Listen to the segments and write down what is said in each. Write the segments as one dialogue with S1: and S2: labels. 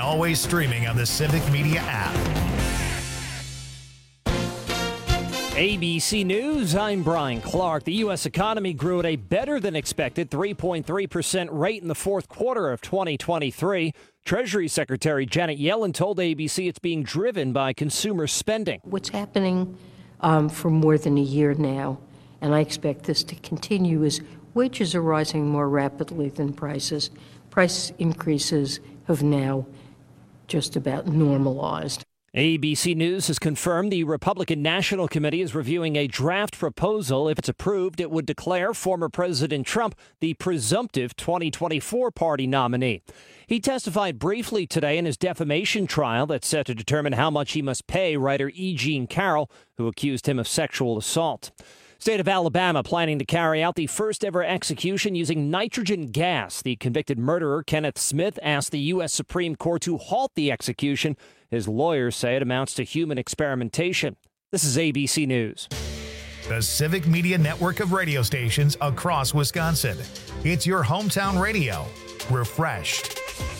S1: always streaming on the Civic Media app.
S2: ABC News, I'm Brian Clark. The U.S. economy grew at a better-than-expected 3.3% rate in the fourth quarter of 2023. Treasury Secretary Janet Yellen told ABC it's being driven by consumer spending.
S3: What's happening for more than a year now, and I expect this to continue, is wages are rising more rapidly than prices. Price increases have now just about normalized.
S2: ABC News has confirmed the Republican National Committee is reviewing a draft proposal. If it's approved, it would declare former President Trump the presumptive 2024 party nominee. He testified briefly today in his defamation trial that's set to determine how much he must pay writer E. Jean Carroll, who accused him of sexual assault. State of Alabama planning to carry out the first ever execution using nitrogen gas. The convicted murderer, Kenneth Smith, asked the U.S. Supreme Court to halt the execution. His lawyers say it amounts to human experimentation. This is ABC News.
S1: The Civic Media network of radio stations across Wisconsin. It's your hometown radio. Refreshed.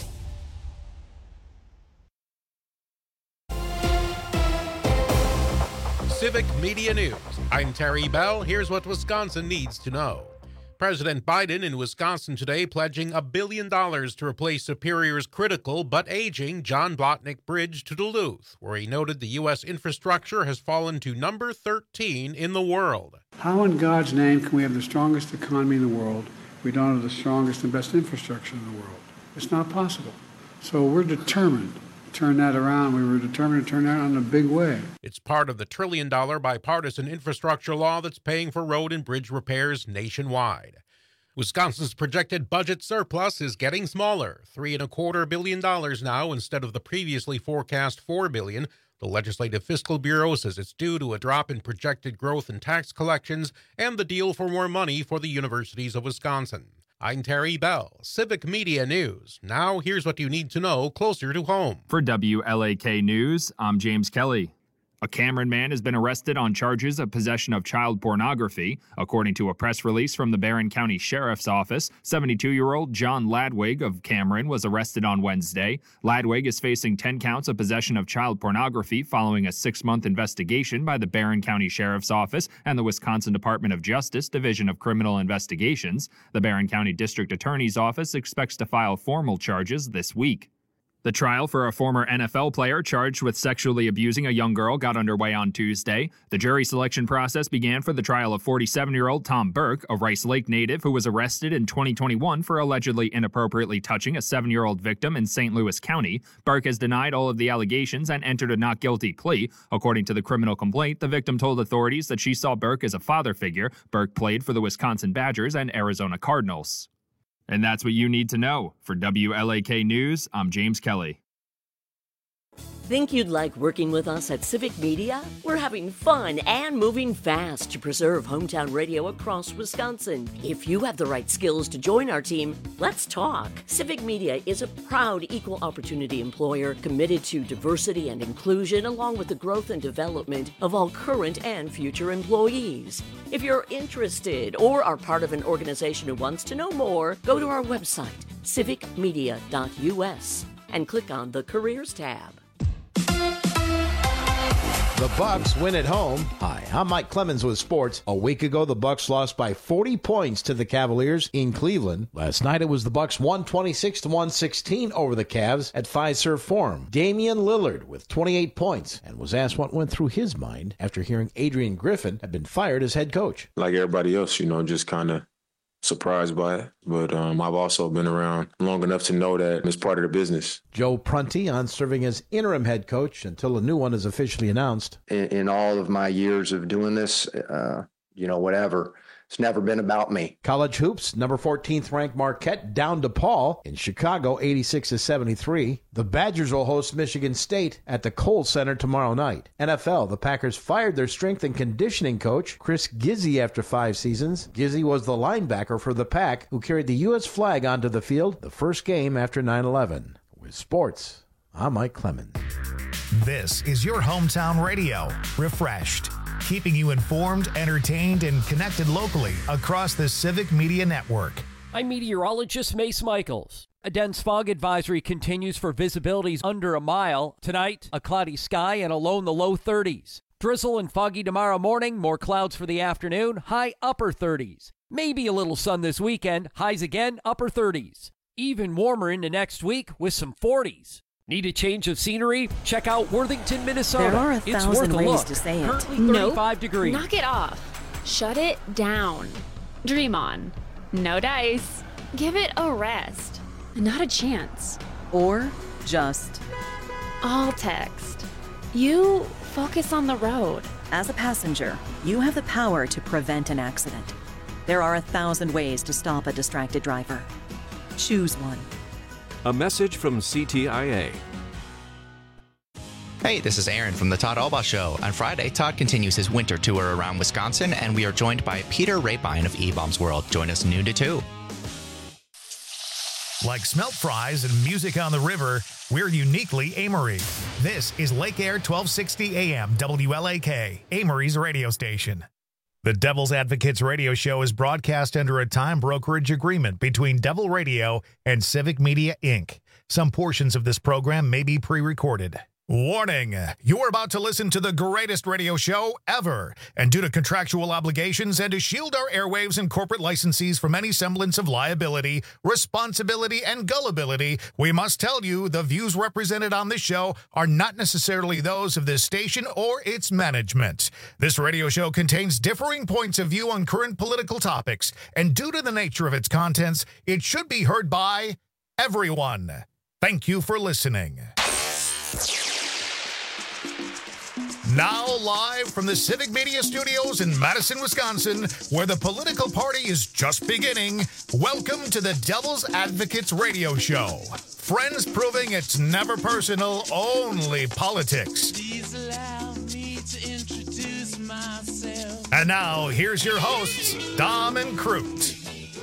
S4: Civic Media News. I'm Terry Bell. Here's what Wisconsin needs to know. President Biden in Wisconsin today pledging $1 billion to replace Superior's critical but aging John Blotnick Bridge to Duluth, where he noted the U.S. infrastructure has fallen to number 13 in the world.
S5: How in God's name can we have the strongest economy in the world if we don't have the strongest and best infrastructure in the world? It's not possible. So we're determined to turn that around. We were determined to turn that around in a big way.
S4: It's part of the $1 trillion bipartisan infrastructure law that's paying for road and bridge repairs nationwide. Wisconsin's projected budget surplus is getting smaller, $3.25 billion now instead of the previously forecast $4 billion. The Legislative Fiscal Bureau says it's due to a drop in projected growth in tax collections and the deal for more money for the universities of Wisconsin. I'm Terry Bell, Civic Media News. Now here's what you need to know closer to home.
S6: For WLAK News, I'm James Kelly. A Cameron man has been arrested on charges of possession of child pornography. According to a press release from the Barron County Sheriff's Office, 72-year-old John Ladwig of Cameron was arrested on Wednesday. Ladwig is facing 10 counts of possession of child pornography following a 6-month investigation by the Barron County Sheriff's Office and the Wisconsin Department of Justice Division of Criminal Investigations. The Barron County District Attorney's Office expects to file formal charges this week. The trial for a former NFL player charged with sexually abusing a young girl got underway on Tuesday. The jury selection process began for the trial of 47-year-old Tom Burke, a Rice Lake native who was arrested in 2021 for allegedly inappropriately touching a 7-year-old victim in St. Louis County. Burke has denied all of the allegations and entered a not guilty plea. According to the criminal complaint, the victim told authorities that she saw Burke as a father figure. Burke played for the Wisconsin Badgers and Arizona Cardinals. And that's what you need to know. For WLAK News, I'm James Kelly.
S7: Think you'd like working with us at Civic Media? We're having fun and moving fast to preserve hometown radio across Wisconsin. If you have the right skills to join our team, let's talk. Civic Media is a proud equal opportunity employer committed to diversity and inclusion along with the growth and development of all current and future employees. If you're interested or are part of an organization who wants to know more, go to our website, civicmedia.us, and click on the Careers tab.
S8: The Bucks win at home. Hi, I'm Mike Clemens with sports. A week ago, the Bucks lost by 40 points to the Cavaliers in Cleveland. Last night, it was the Bucks 126-116 over the Cavs at Fiserv Forum. Damian Lillard with 28 points and was asked what went through his mind after hearing Adrian Griffin had been fired as head coach.
S9: Like everybody else, just kind of surprised by it, but I've also been around long enough to know that it's part of the business.
S8: Joe Prunty on serving as interim head coach until a new one is officially announced.
S10: In all of my years of doing this, whatever, it's never been about me.
S8: College hoops, number 14th ranked Marquette down to Paul in Chicago, 86-73. The Badgers will host Michigan State at the Kohl Center tomorrow night. NFL, the Packers fired their strength and conditioning coach, Chris Gizzi, after 5 seasons. Gizzi was the linebacker for the Pack who carried the U.S. flag onto the field the first game after 9/11. With sports, I'm Mike Clemens.
S1: This is your hometown radio, Refreshed, keeping you informed, entertained, and connected locally across the Civic Media Network.
S11: I'm meteorologist Mace Michaels. A dense fog advisory continues for visibilities under a mile. Tonight, a cloudy sky and alone the low 30s. Drizzle and foggy tomorrow morning, more clouds for the afternoon, high upper 30s. Maybe a little sun this weekend, highs again, upper 30s. Even warmer into next week with some 40s. Need a change of scenery? Check out Worthington, Minnesota.
S12: There are 1,000 ways to say it.
S11: Currently 35 degrees.
S13: Knock it off. Shut it down. Dream on. No dice. Give it a rest. Not a chance.
S12: Or just
S13: all text. You focus on the road.
S12: As a passenger, you have the power to prevent an accident. There are 1,000 ways to stop a distracted driver. Choose one.
S14: A message from CTIA.
S15: Hey, this is Aaron from the Todd Albaugh Show. On Friday, Todd continues his winter tour around Wisconsin, and we are joined by Peter Rapine of E-Bombs World. Join us noon to 2.
S1: Like smelt fries and music on the river, we're uniquely Amory. This is Lake Air 1260 AM WLAK, Amory's radio station. The Devil's Advocates radio show is broadcast under a time brokerage agreement between Devil Radio and Civic Media, Inc. Some portions of this program may be pre-recorded. Warning! You're about to listen to the greatest radio show ever, and due to contractual obligations and to shield our airwaves and corporate licensees from any semblance of liability, responsibility, and gullibility, we must tell you the views represented on this show are not necessarily those of this station or its management. This radio show contains differing points of view on current political topics, and due to the nature of its contents, it should be heard by everyone. Thank you for listening. Now live from the Civic Media Studios in Madison, Wisconsin, where the political party is just beginning, welcome to the Devil's Advocates radio show. Friends proving it's never personal, only politics. Please allow me to introduce myself. And now, here's your hosts, Dom and Crute.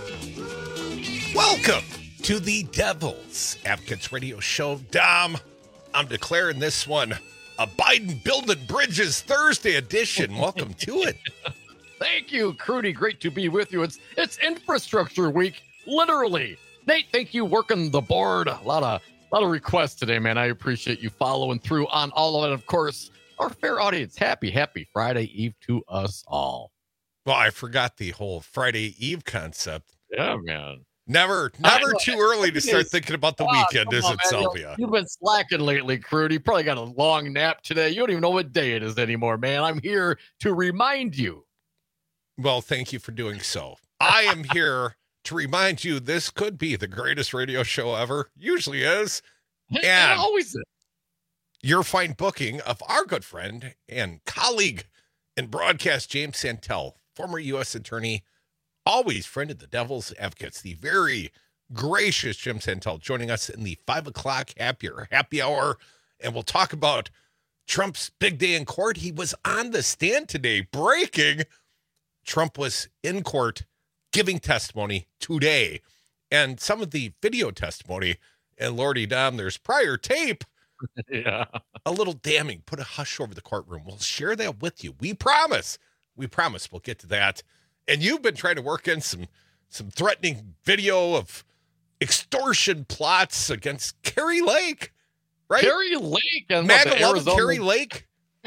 S16: Welcome to the Devil's Advocates radio show. Dom, I'm declaring this one a Biden Building Bridges Thursday edition. Welcome to it.
S17: Thank you, Crudy. Great to be with you. It's infrastructure week, literally. Nate, thank you working the board. A lot of requests today, man. I appreciate you following through on all of it. Of course, our fair audience, happy Friday Eve to us all.
S16: Well, I forgot the whole Friday Eve concept.
S17: Yeah, man.
S16: Never too early to start thinking about the weekend, is it, Sylvia?
S17: You've been slacking lately, Crude. You probably got a long nap today. You don't even know what day it is anymore, man. I'm here to remind you.
S16: Well, thank you for doing so. I am here to remind you this could be the greatest radio show ever. Usually is.
S17: And
S16: it
S17: always is.
S16: Your fine booking of our good friend and colleague in broadcast, James Santel, former U.S. attorney, always friend of the Devil's Advocates, the very gracious Jim Santel, joining us in the 5 o'clock happy hour. And we'll talk about Trump's big day in court. He was on the stand today, breaking. Trump was in court giving testimony today. And some of the video testimony, and Lordy Dom, there's prior tape.
S17: Yeah.
S16: A little damning. Put a hush over the courtroom. We'll share that with you. We promise. We'll get to that. And you've been trying to work in some threatening video of extortion plots against Kari Lake, right?
S17: Kari Lake and
S16: Arizona. Kari Lake.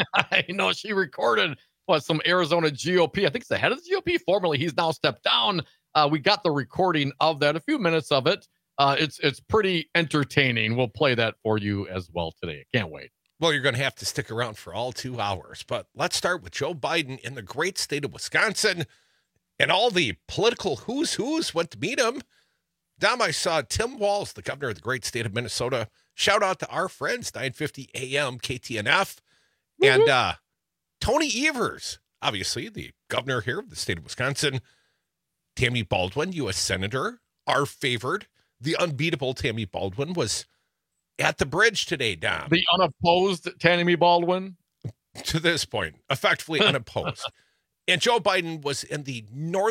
S17: I know she recorded some Arizona GOP. I think it's the head of the GOP. Formerly, he's now stepped down. We got the recording of that, a few minutes of it. It's pretty entertaining. We'll play that for you as well today. I can't wait.
S16: Well, you're going to have to stick around for all 2 hours. But let's start with Joe Biden in the great state of Wisconsin. And all the political who's went to meet him. Dom, I saw Tim Walz, the governor of the great state of Minnesota. Shout out to our friends, 950 AM KTNF. Mm-hmm. And Tony Evers, obviously the governor here of the state of Wisconsin. Tammy Baldwin, U.S. Senator, our favored. The unbeatable Tammy Baldwin was at the bridge today, Dom.
S17: The unopposed Tammy Baldwin?
S16: To this point, effectively unopposed. And Joe Biden was in the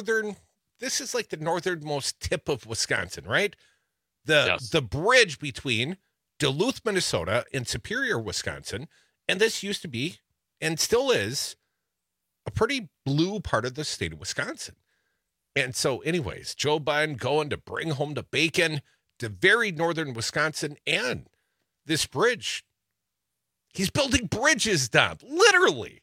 S16: this is like the northernmost tip of Wisconsin, right? The bridge between Duluth, Minnesota and Superior, Wisconsin. And this used to be, and still is, a pretty blue part of the state of Wisconsin. And so anyways, Joe Biden going to bring home the bacon, to very northern Wisconsin and this bridge. He's building bridges, Dom, literally.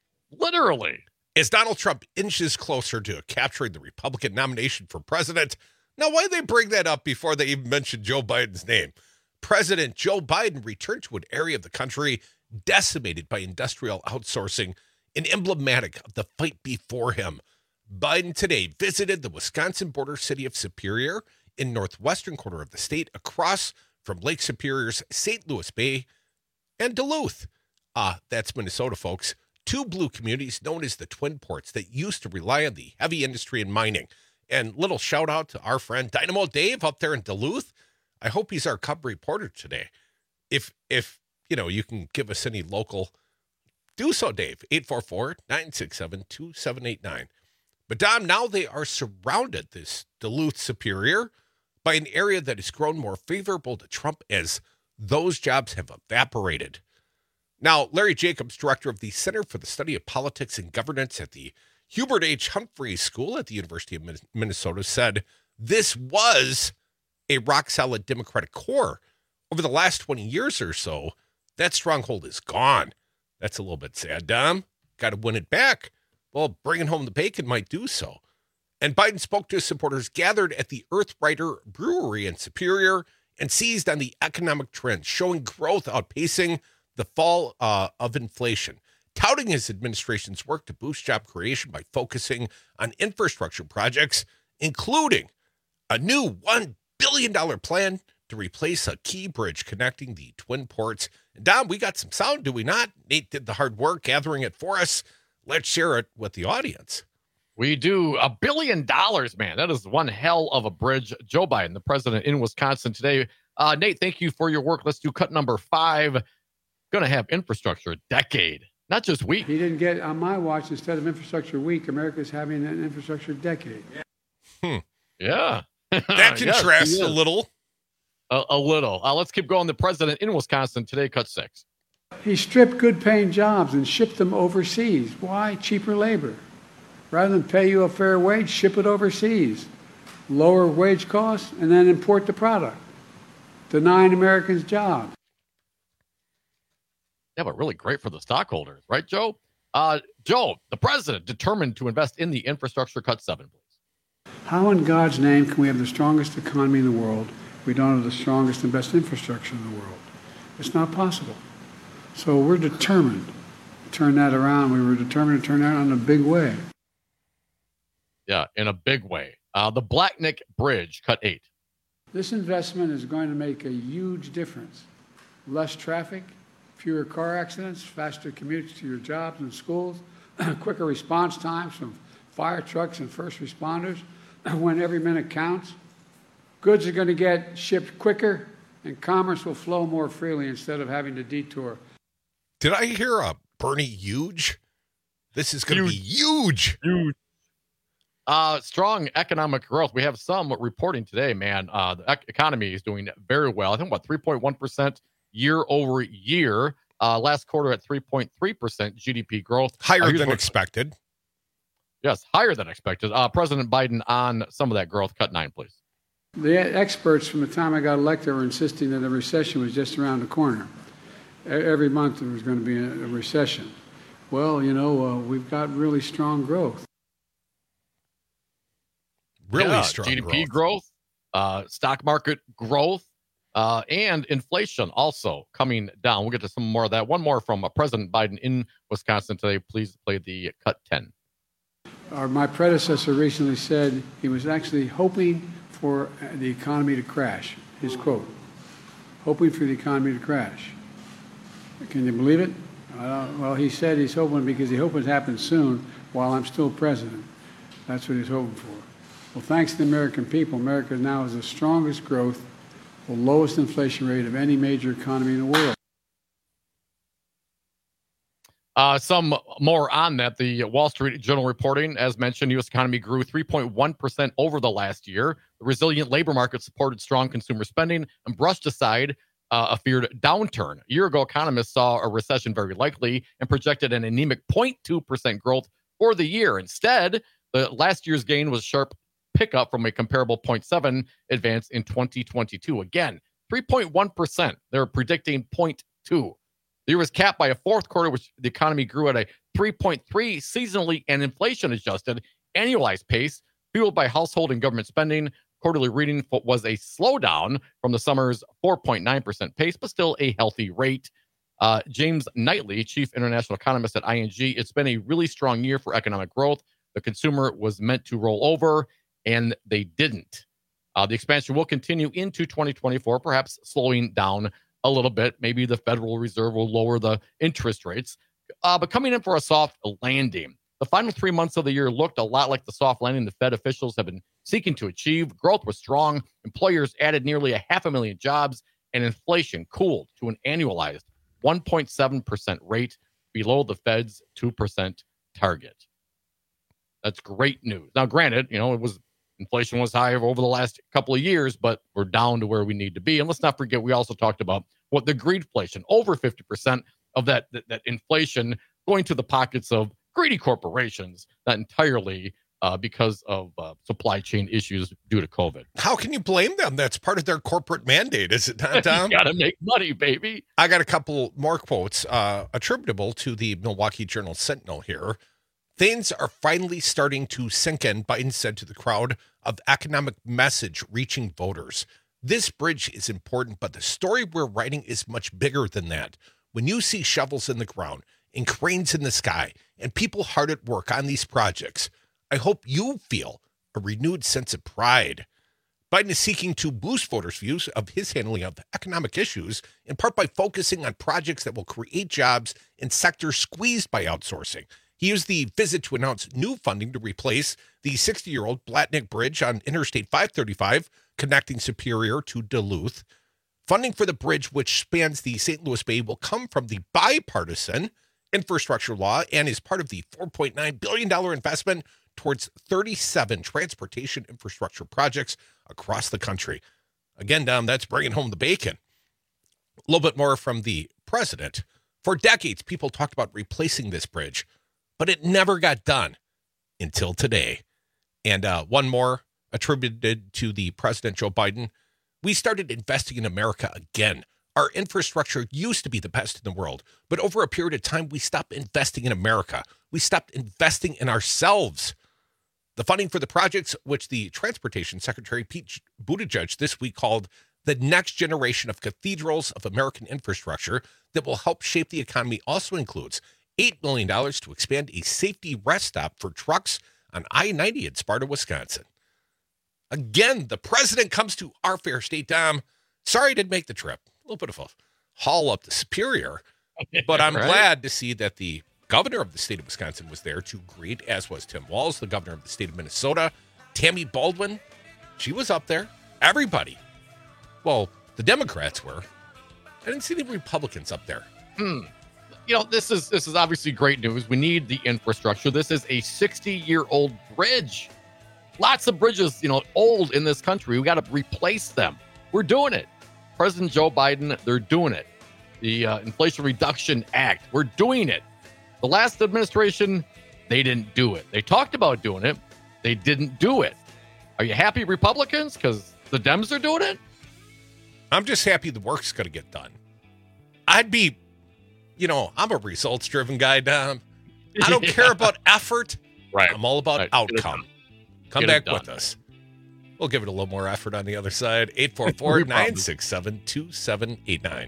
S16: As Donald Trump inches closer to capturing the Republican nomination for president. Now, why they bring that up before they even mention Joe Biden's name? President Joe Biden returned to an area of the country decimated by industrial outsourcing and emblematic of the fight before him. Biden today visited the Wisconsin border city of Superior in northwestern corner of the state, across from Lake Superior's St. Louis Bay and Duluth. That's Minnesota, folks. Two blue communities known as the Twin Ports that used to rely on the heavy industry and mining. And little shout out to our friend Dynamo Dave up there in Duluth. I hope he's our Cub reporter today. If you can give us any local, do so, Dave. 844-967-2789. But Dom, now they are surrounded, this Duluth Superior, by an area that has grown more favorable to Trump as those jobs have evaporated. Now, Larry Jacobs, director of the Center for the Study of Politics and Governance at the Hubert H. Humphrey School at the University of Minnesota, said this was a rock-solid Democratic core. Over the last 20 years or so, that stronghold is gone. That's a little bit sad, Dom. Got to win it back. Well, bringing home the bacon might do so. And Biden spoke to his supporters gathered at the Earthrider Brewery in Superior and seized on the economic trends, showing growth outpacing the fall of inflation, touting his administration's work to boost job creation by focusing on infrastructure projects, including a new $1 billion plan to replace a key bridge connecting the Twin Ports. And Dom, we got some sound, do we not? Nate did the hard work gathering it for us. Let's share it with the audience.
S17: We do. $1 billion, man. That is one hell of a bridge. Joe Biden, the president in Wisconsin today. Nate, thank you for your work. Let's do cut number 5. Going to have infrastructure a decade, not just week.
S5: He didn't get, on my watch, instead of infrastructure week, America's having an infrastructure decade.
S17: Yeah.
S16: That contrasts a little.
S17: A little. Let's keep going. The president in Wisconsin today, cut 6.
S5: He stripped good-paying jobs and shipped them overseas. Why? Cheaper labor. Rather than pay you a fair wage, ship it overseas. Lower wage costs, and then import the product. Denying Americans jobs.
S17: Yeah, but really great for the stockholders, right, Joe? Joe, the president determined to invest in the infrastructure. Cut 7, please.
S5: How in God's name can we have the strongest economy in the world if we don't have the strongest and best infrastructure in the world? It's not possible. So we're determined to turn that around. We were determined to turn that around in a big way.
S17: Yeah, in a big way. The Blackneck Bridge, cut 8.
S5: This investment is going to make a huge difference. Less traffic, fewer car accidents, faster commutes to your jobs and schools, quicker response times from fire trucks and first responders when every minute counts. Goods are going to get shipped quicker, and commerce will flow more freely instead of having to detour.
S16: Did I hear a Bernie huge? This is going to be huge.
S17: Huge. Strong economic growth. We have some reporting today, man. The economy is doing very well. I think about 3.1% year over year. Last quarter at 3.3% GDP growth.
S16: Higher than expected.
S17: Yes, higher than expected. President Biden on some of that growth. Cut 9, please.
S5: The experts from the time I got elected were insisting that a recession was just around the corner. Every month there was going to be a recession. Well, we've got really strong growth.
S16: Really strong
S17: GDP growth, stock market growth, and inflation also coming down. We'll get to some more of that. One more from President Biden in Wisconsin today. Please play the cut 10.
S5: My predecessor recently said he was actually hoping for the economy to crash. His quote, hoping for the economy to crash. Can you believe it? Well, he said he's hoping because he hopes it happens soon while I'm still president. That's what he's hoping for. Well, thanks to the American people, America now has the strongest growth, the lowest inflation rate of any major economy in the world.
S17: Some more on that. The Wall Street Journal reporting, as mentioned, U.S. economy grew 3.1% over the last year. The resilient labor market supported strong consumer spending and brushed aside a feared downturn. A year ago, economists saw a recession very likely and projected an anemic 0.2% growth for the year. Instead, the last year's gain was sharp pickup from a comparable 0.7 advance in 2022. Again, 3.1%. They're predicting 0.2. The year was capped by a fourth quarter, which the economy grew at a 3.3 seasonally and inflation-adjusted annualized pace, fueled by household and government spending. Quarterly reading was a slowdown from the summer's 4.9% pace, but still a healthy rate. James Knightley, chief international economist at ING, it's been a really strong year for economic growth. The consumer was meant to roll over, and they didn't. The expansion will continue into 2024, perhaps slowing down a little bit. Maybe the Federal Reserve will lower the interest rates, but coming in for a soft landing. The final 3 months of the year looked a lot like the soft landing the Fed officials have been seeking to achieve. Growth was strong. Employers added nearly 500,000 jobs, and inflation cooled to an annualized 1.7% rate, below the Fed's 2% target. That's great news. Now, granted, inflation was high over the last couple of years, but we're down to where we need to be. And let's not forget, we also talked about what the greedflation, over 50% of that inflation going to the pockets of greedy corporations, not entirely because of supply chain issues due to COVID.
S16: How can you blame them? That's part of their corporate mandate, is it not, Tom?
S17: You got to make money, baby.
S16: I got a couple more quotes attributable to the Milwaukee Journal-Sentinel here. Things are finally starting to sink in, Biden said to the crowd, of economic message reaching voters. This bridge is important, but the story we're writing is much bigger than that. When you see shovels in the ground and cranes in the sky and people hard at work on these projects, I hope you feel a renewed sense of pride. Biden is seeking to boost voters' views of his handling of economic issues, in part by focusing on projects that will create jobs in sectors squeezed by outsourcing. He used the visit to announce new funding to replace the 60-year-old Blatnick Bridge on Interstate 535, connecting Superior to Duluth. Funding for the bridge, which spans the St. Louis Bay, will come from the bipartisan infrastructure law and is part of the $4.9 billion investment towards 37 transportation infrastructure projects across the country. Again, Dom, that's bringing home the bacon. A little bit more from the president. For decades, people talked about replacing this bridge, but it never got done until today. And one more attributed to the President Joe Biden. We started investing in America again. Our infrastructure used to be the best in the world, but over a period of time, we stopped investing in America. We stopped investing in ourselves. The funding for the projects, which the Transportation Secretary Pete Buttigieg this week called the next generation of cathedrals of American infrastructure that will help shape the economy, also includes $8 million to expand a safety rest stop for trucks on I-90 in Sparta, Wisconsin. Again, the president comes to our fair state, Dom. Sorry I didn't make the trip. A little bit of a haul up to Superior, but I'm glad to see that the governor of the state of Wisconsin was there to greet, as was Tim Walz, the governor of the state of Minnesota. Tammy Baldwin, she was up there. Everybody. Well, the Democrats were. I didn't see the Republicans up there.
S17: This is obviously great news. We need the infrastructure. This is a 60-year-old bridge. Lots of bridges, old in this country. We got to replace them. We're doing it. President Joe Biden, they're doing it. The Inflation Reduction Act, we're doing it. The last administration, they didn't do it. They talked about doing it. They didn't do it. Are you happy, Republicans? Because the Dems are doing it?
S16: I'm just happy the work's going to get done. I'd be, I'm a results-driven guy, Dom. I don't care about effort.
S17: Right.
S16: I'm all about outcome. Come back with us. We'll give it a little more effort on the other side. 844-967-2789.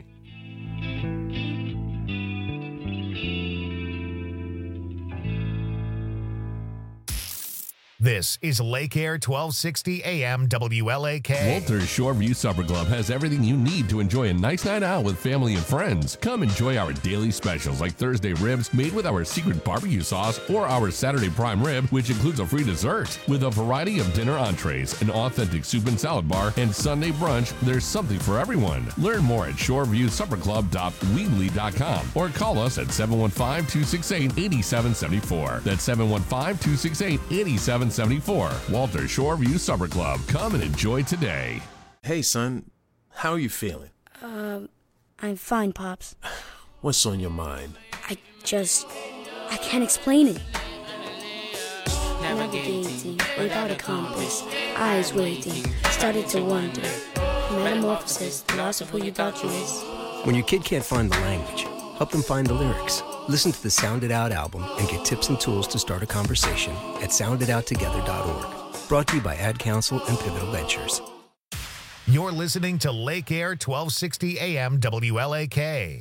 S1: This is Lake Air 1260 AM WLAK.
S18: Walter's Shoreview Supper Club has everything you need to enjoy a nice night out with family and friends. Come enjoy our daily specials like Thursday ribs made with our secret barbecue sauce or our Saturday prime rib, which includes a free dessert. With a variety of dinner entrees, an authentic soup and salad bar, and Sunday brunch, there's something for everyone. Learn more at shoreviewsupperclub.weebly.com or call us at 715-268-8774. That's 715-268-8774. Walter Shoreview Supper Club. Come and enjoy today.
S19: Hey, son. How are you feeling?
S20: I'm fine, Pops.
S19: What's on your mind?
S20: I can't explain it.
S21: Never
S20: navigating without a compass, eyes waiting, started to wonder. Metamorphosis, the loss of who you thought you was.
S21: When your kid can't find the language, help them find the lyrics. Listen to the Sound It Out album and get tips and tools to start a conversation at sounditouttogether.org. Brought to you by Ad Council and Pivotal Ventures.
S1: You're listening to Lake Air 1260 AM WLAK.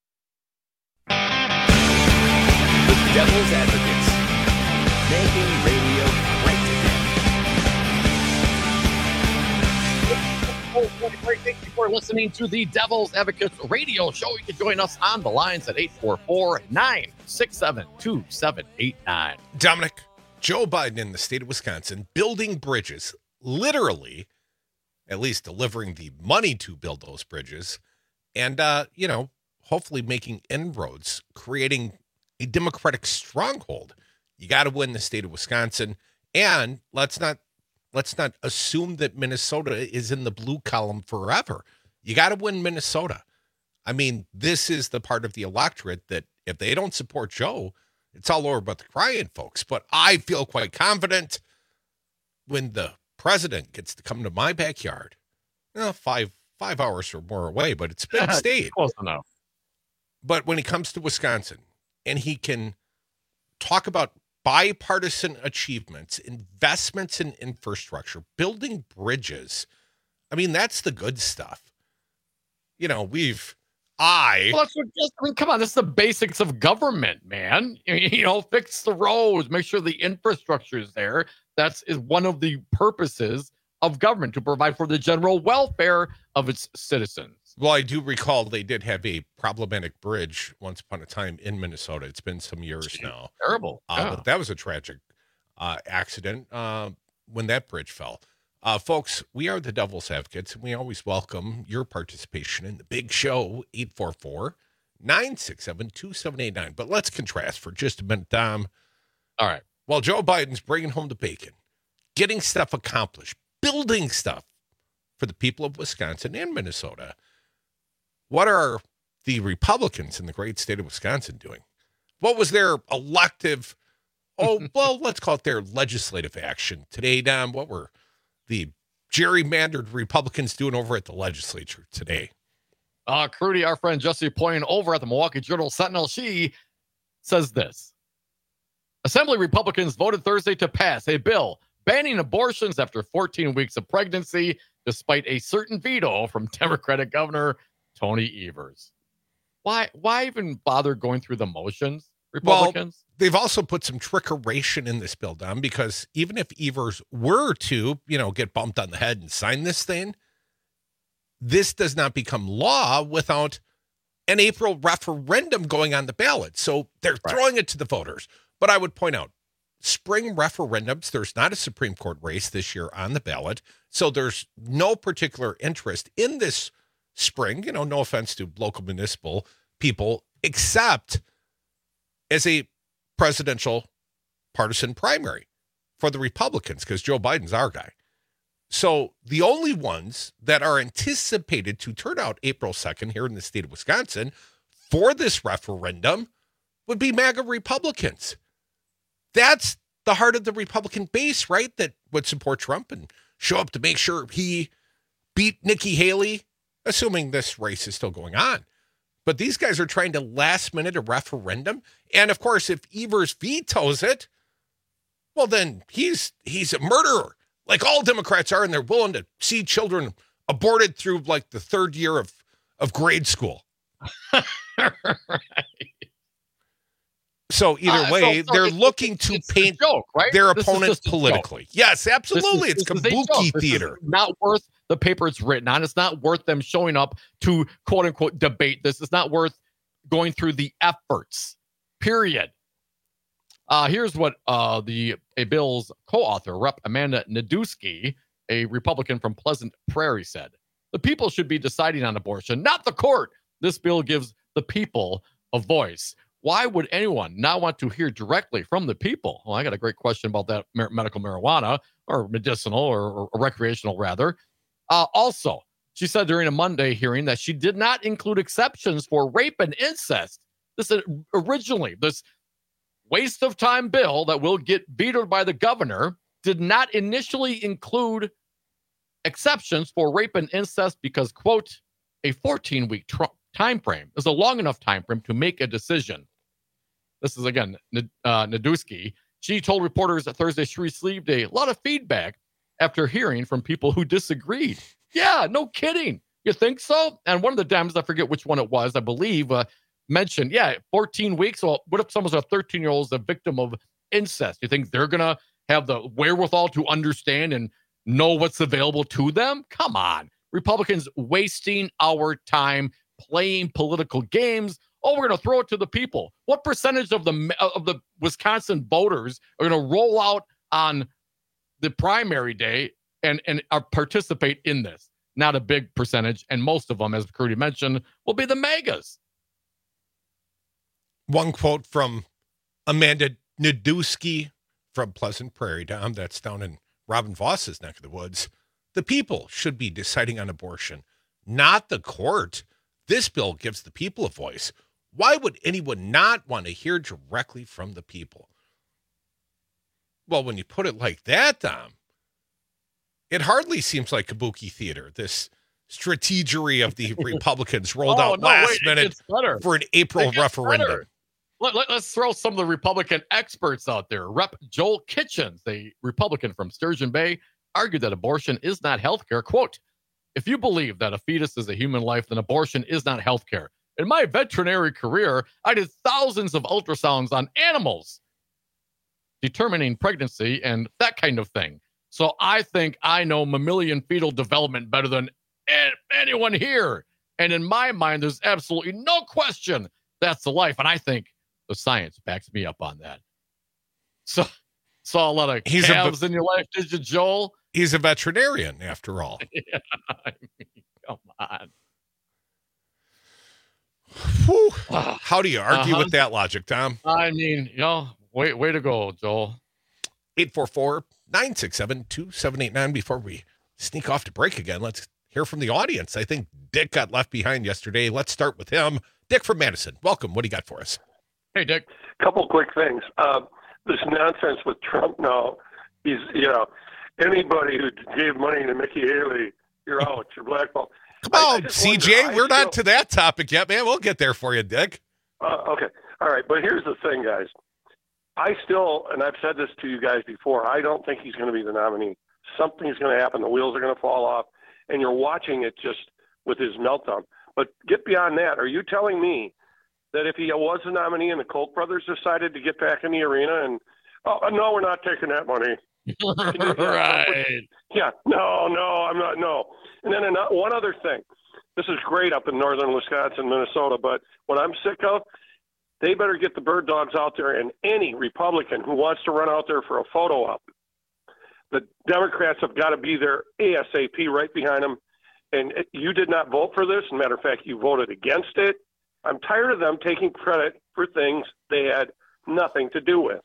S22: The Devil's Advocates, making radio great again.
S17: Thank you for listening to the Devil's Advocates radio show. You can join us on the lines at 844-967-2789.
S16: Dominic, Joe Biden in the state of Wisconsin building bridges, literally, at least delivering the money to build those bridges, and, hopefully making inroads, creating a Democratic stronghold. You got to win the state of Wisconsin, and let's not assume that Minnesota is in the blue column forever. You got to win Minnesota. I mean, this is the part of the electorate that if they don't support Joe, it's all over but the crying, folks. But I feel quite confident when the president gets to come to my backyard. 5 hours or more away, but it's a big state.
S17: Close enough.
S16: But when he comes to Wisconsin and he can talk about bipartisan achievements, investments in infrastructure, building bridges, I mean, that's the good stuff.
S17: Come on, this is the basics of government, man. Fix the roads, make sure the infrastructure is there. That is one of the purposes of government, to provide for the general welfare of its citizens.
S16: Well, I do recall they did have a problematic bridge once upon a time in Minnesota. It's been some years now.
S17: Terrible.
S16: But that was a tragic accident when that bridge fell. Folks, we are the Devil's Advocates, and we always welcome your participation in the big show, 844-967-2789. But let's contrast for just a minute, Tom.
S17: All right.
S16: While Joe Biden's bringing home the bacon, getting stuff accomplished, building stuff for the people of Wisconsin and Minnesota, what are the Republicans in the great state of Wisconsin doing? What was their elective, let's call it their legislative action today, Dom? What were the gerrymandered Republicans doing over at the legislature today?
S17: Crudy, our friend Jesse Poyen over at the Milwaukee Journal-Sentinel, she says this. Assembly Republicans voted Thursday to pass a bill banning abortions after 14 weeks of pregnancy, despite a certain veto from Democratic Governor Tony Evers. Why even bother going through the motions, Republicans?
S16: Well, they've also put some trickeration in this bill, Dom, because even if Evers were to, get bumped on the head and sign this thing, this does not become law without an April referendum going on the ballot. So they're throwing it to the voters. But I would point out, spring referendums, there's not a Supreme Court race this year on the ballot. So there's no particular interest in this spring, no offense to local municipal people, except as a presidential partisan primary for the Republicans, because Joe Biden's our guy. So the only ones that are anticipated to turn out April 2nd here in the state of Wisconsin for this referendum would be MAGA Republicans. That's the heart of the Republican base, right? That would support Trump and show up to make sure he beat Nikki Haley, assuming this race is still going on. But these guys are trying to last minute a referendum. And of course, if Evers vetoes it, well, then he's a murderer, like all Democrats are, and they're willing to see children aborted through like the third year of grade school. So either way, they're looking to paint
S17: joke, right?
S16: their opponent politically. Yes, absolutely. It's kabuki theater.
S17: Not worth the paper it's written on. It's not worth them showing up to quote unquote debate this. It's not worth going through the efforts, period. Here's what a bill's co-author, Rep. Amanda Nadusky, a Republican from Pleasant Prairie, said. The people should be deciding on abortion, not the court. This bill gives the people a voice. Why would anyone not want to hear directly from the people? Well, I got a great question about that medical marijuana, or medicinal, or recreational, rather. Also, she said during a Monday hearing that she did not include exceptions for rape and incest. This waste of time bill that will get vetoed by the governor did not initially include exceptions for rape and incest because, quote, a 14-week time frame is a long enough time frame to make a decision. This is, again, Nadusky. She told reporters that Thursday she received a lot of feedback after hearing from people who disagreed. Yeah, no kidding. You think so? And one of the Dems, I forget which one it was, I believe, mentioned, 14 weeks. Well, what if someone's a 13-year-old is a victim of incest? You think they're going to have the wherewithal to understand and know what's available to them? Come on. Republicans wasting our time playing political games. Oh, we're going to throw it to the people. What percentage of the Wisconsin voters are going to roll out on the primary day and participate in this? Not a big percentage, and most of them, as Crudy mentioned, will be the MAGAs.
S16: One quote from Amanda Nadusky from Pleasant Prairie, Dom, that's down in Robin Voss's neck of the woods. The people should be deciding on abortion, not the court. This bill gives the people a voice. Why would anyone not want to hear directly from the people? Well, when you put it like that, Dom, it hardly seems like kabuki theater, this strategery of the Republicans rolled out last minute for an April referendum.
S17: Let's throw some of the Republican experts out there. Rep. Joel Kitchens, a Republican from Sturgeon Bay, argued that abortion is not health care. Quote, if you believe that a fetus is a human life, then abortion is not health care. In my veterinary career, I did thousands of ultrasounds on animals determining pregnancy and that kind of thing. So I think I know mammalian fetal development better than anyone here. And in my mind, there's absolutely no question that's the life. And I think the science backs me up on that. So saw a lot of calves in your life, did you, Joel?
S16: He's a veterinarian, after all.
S17: Yeah, I mean, come on.
S16: How do you argue with that logic, Tom?
S17: I mean, way to go, Joel.
S16: 844-967-2789. Before we sneak off to break again, let's hear from the audience. I think Dick got left behind yesterday. Let's start with him. Dick from Madison. Welcome. What do you got for us?
S17: Hey, Dick.
S2: Couple quick things. This nonsense with Trump now, he's, anybody who gave money to Nikki Haley, you're out. You're blackballed.
S16: Come on, CJ. We're not to that topic yet, man. We'll get there for you, Dick.
S2: Okay. All right. But here's the thing, guys. I still, and I've said this to you guys before, I don't think he's going to be the nominee. Something's going to happen. The wheels are going to fall off, and you're watching it just with his meltdown. But get beyond that. Are you telling me that if he was the nominee and the Koch brothers decided to get back in the arena and, no, we're not taking that money.
S17: Right.
S2: Yeah. No, I'm not. No. And then one other thing. This is great up in northern Wisconsin, Minnesota, but what I'm sick of, they better get the bird dogs out there, and any Republican who wants to run out there for a photo op, the Democrats have got to be there ASAP right behind them. And you did not vote for this. As a matter of fact, you voted against it. I'm tired of them taking credit for things they had nothing to do with.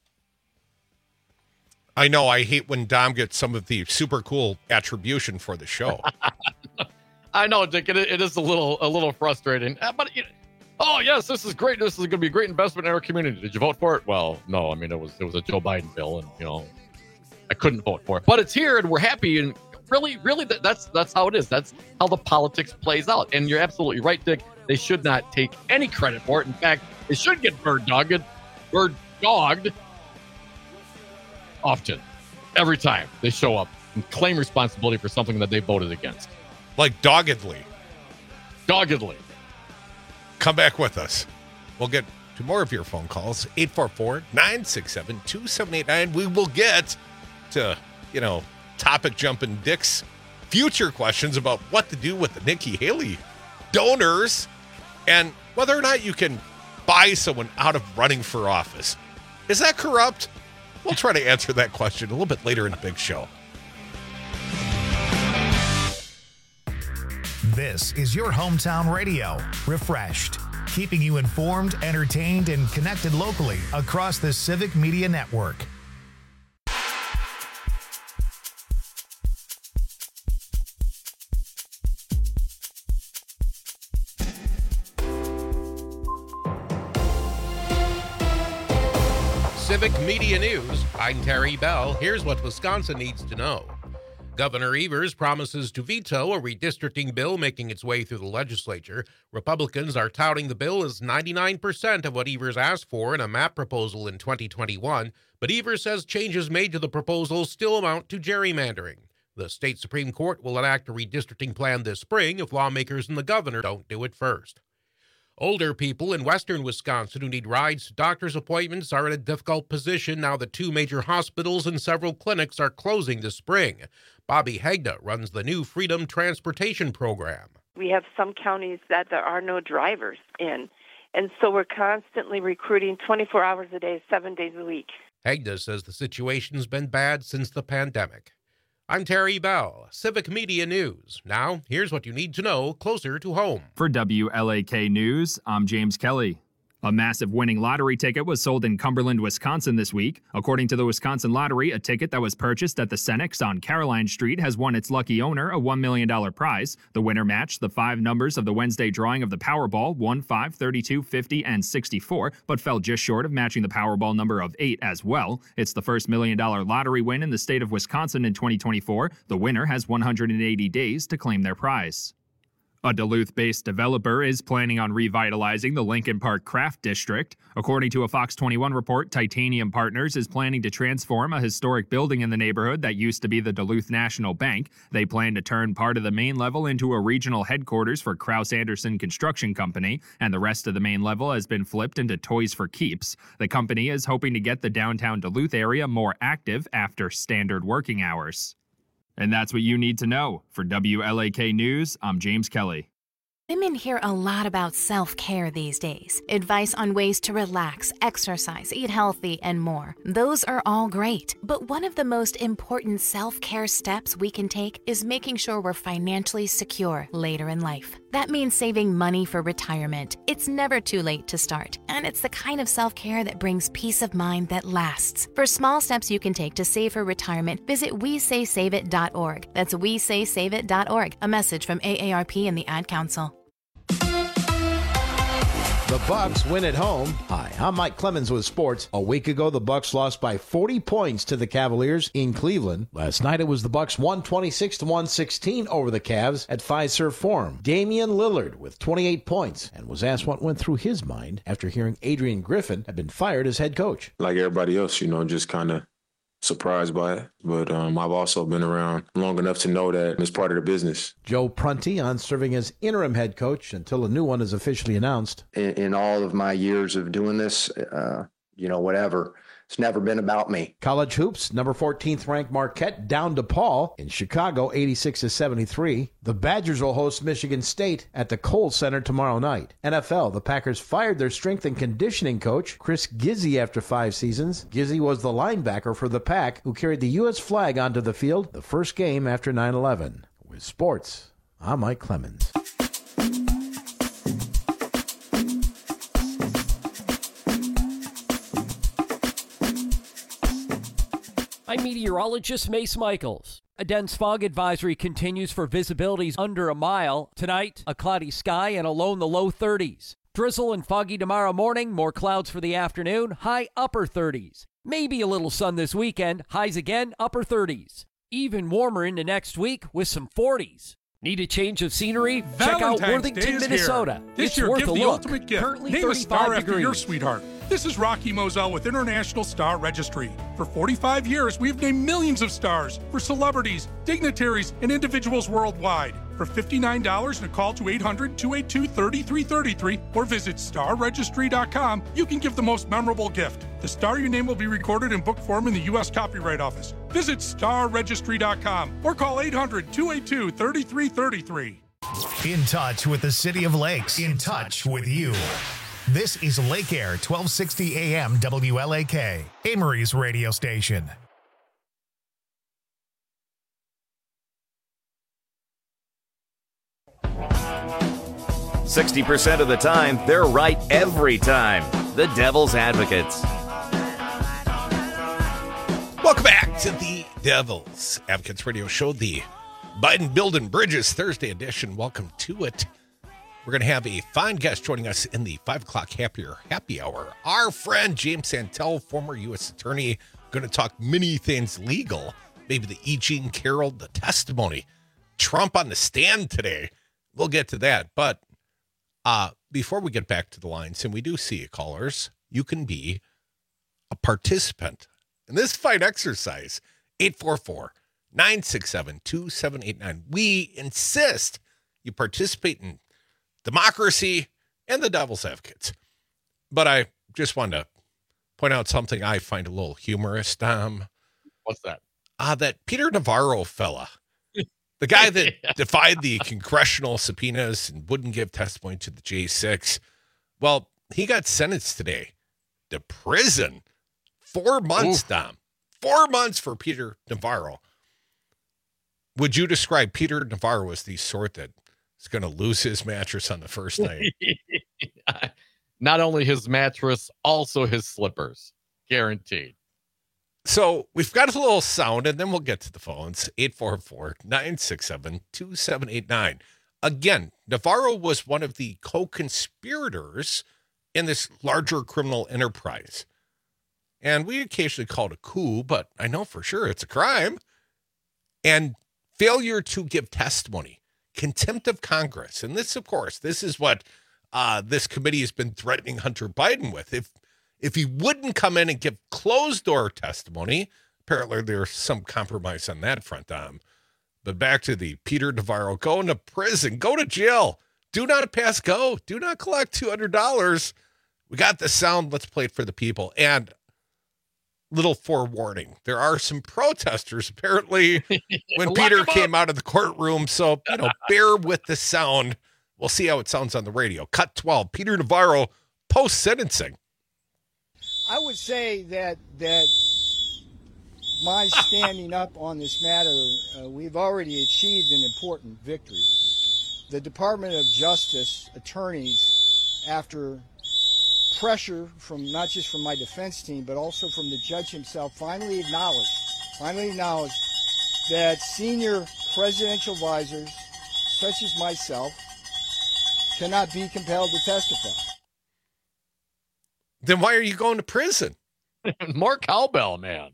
S16: I know. I hate when Dom gets some of the super cool attribution for the show.
S17: I know, Dick. It is a little frustrating. But yes, this is great. This is going to be a great investment in our community. Did you vote for it? Well, no. I mean, it was a Joe Biden bill, and I couldn't vote for it. But it's here, and we're happy. And really, that's how it is. That's how the politics plays out. And you're absolutely right, Dick. They should not take any credit for it. In fact, they should get bird dogged often, every time they show up and claim responsibility for something that they voted against.
S16: Like doggedly. Come back with us. We'll get to more of your phone calls. 844-967-2789. We will get to, topic jumping Dick's future questions about what to do with the Nikki Haley donors and whether or not you can buy someone out of running for office. Is that corrupt? We'll try to answer that question a little bit later in the big show.
S1: This is your hometown radio, Refreshed, keeping you informed, entertained, and connected locally across the Civic Media Network.
S16: Civic Media News. I'm Terry Bell. Here's what Wisconsin needs to know. Governor Evers promises to veto a redistricting bill making its way through the legislature. Republicans are touting the bill as 99% of what Evers asked for in a map proposal in 2021, but Evers says changes made to the proposal still amount to gerrymandering. The state Supreme Court will enact a redistricting plan this spring if lawmakers and the governor don't do it first. Older people in western Wisconsin who need rides to doctor's appointments are in a difficult position now that 2 major hospitals and several clinics are closing this spring. Bobby Hegda runs the new Freedom Transportation Program.
S3: We have some counties that there are no drivers in, and so we're constantly recruiting 24 hours a day, 7 days a week.
S16: Hegda says the situation's been bad since the pandemic. I'm Terry Bell, Civic Media News. Now, here's what you need to know closer to home.
S6: For WLAK News, I'm James Kelly. A massive winning lottery ticket was sold in Cumberland, Wisconsin this week. According to the Wisconsin Lottery, a ticket that was purchased at the Senex on Caroline Street has won its lucky owner a $1 million prize. The winner matched the 5 numbers of the Wednesday drawing of the Powerball, 1, 5, 32, 50, and 64, but fell just short of matching the Powerball number of 8 as well. It's the first $1 million lottery win in the state of Wisconsin in 2024. The winner has 180 days to claim their prize. A Duluth-based developer is planning on revitalizing the Lincoln Park Craft District. According to a Fox 21 report, Titanium Partners is planning to transform a historic building in the neighborhood that used to be the Duluth National Bank. They plan to turn part of the main level into a regional headquarters for Kraus Anderson Construction Company, and the rest of the main level has been flipped into Toys for Keeps. The company is hoping to get the downtown Duluth area more active after standard working hours. And that's what you need to know. For WLAK News, I'm James Kelly.
S4: Women hear a lot about self-care these days. Advice on ways to relax, exercise, eat healthy, and more. Those are all great. But one of the most important self-care steps we can take is making sure we're financially secure later in life. That means saving money for retirement. It's never too late to start. And it's the kind of self-care that brings peace of mind that lasts. For small steps you can take to save for retirement, visit WeSaySaveIt.org. That's WeSaySaveIt.org. A message from AARP and the Ad Council.
S8: The Bucks win at home. Hi, I'm Mike Clemens with sports. A week ago, the Bucks lost by 40 points to the Cavaliers in Cleveland. Last night, it was the Bucks 126-116 over the Cavs at Fiserv Forum. Damian Lillard with 28 points and was asked what went through his mind after hearing Adrian Griffin had been fired as head coach.
S9: Like everybody else, just kind of surprised by it, but I've also been around long enough to know that it's part of the business.
S8: Joe Prunty on serving as interim head coach until a new one is officially announced.
S10: In all of my years of doing this, whatever. It's never been about me.
S8: College hoops, number 14th ranked Marquette down DePaul in Chicago, 86-73. The Badgers will host Michigan State at the Kohl Center tomorrow night. NFL, the Packers fired their strength and conditioning coach, Chris Gizzi, after 5 seasons. Gizzi was the linebacker for the Pack who carried the U.S. flag onto the field the first game after 9/11. With sports, I'm Mike Clemens.
S11: I'm meteorologist Mace Michaels. A dense fog advisory continues for visibilities under a mile. Tonight, a cloudy sky and a low in the low 30s. Drizzle and foggy tomorrow morning, more clouds for the afternoon, high upper 30s. Maybe a little sun this weekend, highs again, upper 30s. Even warmer into next week with some 40s. Need a change of scenery? Check out Worthington, Minnesota.
S23: This year,
S11: worth
S23: give
S11: a
S23: the
S11: look.
S23: ultimate gift.
S11: Currently
S23: Name a
S11: 35
S23: star after
S11: degrees.
S23: your sweetheart. This is Rocky Moselle with International Star Registry. For 45 years, we've named millions of stars for celebrities, dignitaries, and individuals worldwide. For $59 and a call to 800-282-3333 or visit starregistry.com, you can give the most memorable gift. The star you name will be recorded in book form in the U.S. Copyright Office. Visit starregistry.com or call 800-282-3333.
S1: In touch with the City of Lakes. In touch with you. This is Lake Air 1260 AM WLAK, Amory's radio station.
S22: "60% of the time, they're right every time. The Devil's Advocates."
S16: Welcome back to the Devil's Advocates Radio Show, the Biden Building Bridges Thursday edition. Welcome to it. We're going to have a fine guest joining us in the 5 o'clock happy hour. Our friend James Santel, former U.S. attorney, going to talk many things legal. Maybe the E. Jean Carroll, the testimony. Trump on the stand today. We'll get to that. But before we get back to the lines, and we do see you callers, you can be a participant in this fine exercise. 844-967-2789. We insist you participate in democracy and the devil's advocates. But I just wanted to point out something I find a little humorous, Dom.
S17: What's that?
S16: That Peter Navarro fella, the guy that defied the congressional subpoenas and wouldn't give testimony to the J6. Well, he got sentenced today to prison. 4 months, Dom. 4 months for Peter Navarro. Would you describe Peter Navarro as the sort that is going to lose his mattress on the first night?
S17: Not only his mattress, also his slippers. Guaranteed.
S16: So we've got a little sound, and then we'll get to the phones. 844-967-2789. Again, Navarro was one of the co-conspirators in this larger criminal enterprise. And we occasionally call it a coup, but I know for sure it's a crime. And failure to give testimony, contempt of Congress. And this, of course, this is what this committee has been threatening Hunter Biden with. If he wouldn't come in and give closed-door testimony, apparently there's some compromise on that front, Dom. But back to the Peter Navarro, go into prison, go to jail, do not pass go, do not collect $200. We got the sound, let's play it for the people. And little forewarning, there are some protesters apparently when Peter came out of the courtroom, so bear with the sound. We'll see how it sounds on the radio. Cut 12, Peter Navarro, post-sentencing.
S7: I would say that my standing up on this matter, we've already achieved an important victory. The Department of Justice attorneys, after pressure from not just from my defense team, but also from the judge himself, finally acknowledged that senior presidential advisors, such as myself, cannot be compelled to testify.
S16: Then why are you going to prison?
S17: More cowbell, man.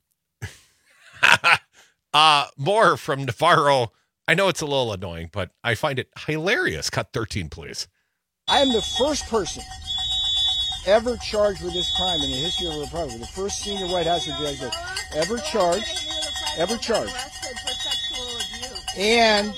S16: More from Navarro. I know it's a little annoying, but I find it hilarious. Cut 13, please.
S7: I am the first person ever charged with this crime in the history of the Republic. The first senior White House advisor ever charged. And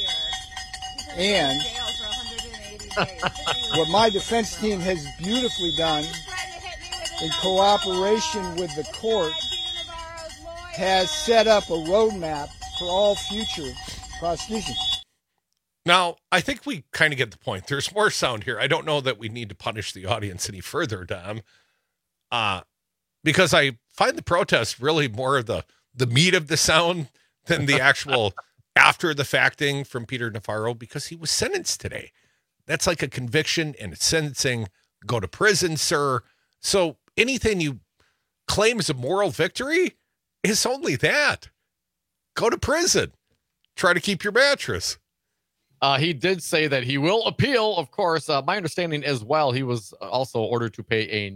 S7: what my defense team has beautifully done in cooperation with the court has set up a roadmap for all future prosecutions.
S16: Now, I think we kind of get the point. There's more sound here. I don't know that we need to punish the audience any further, Dom, because I find the protest really more of the meat of the sound than the actual after the facting from Peter Navarro, because he was sentenced today. That's like a conviction and it's sentencing. Go to prison, sir. So anything you claim as a moral victory is only that. Go to prison. Try to keep your mattress.
S17: He did say that he will appeal, of course. My understanding as well, he was also ordered to pay a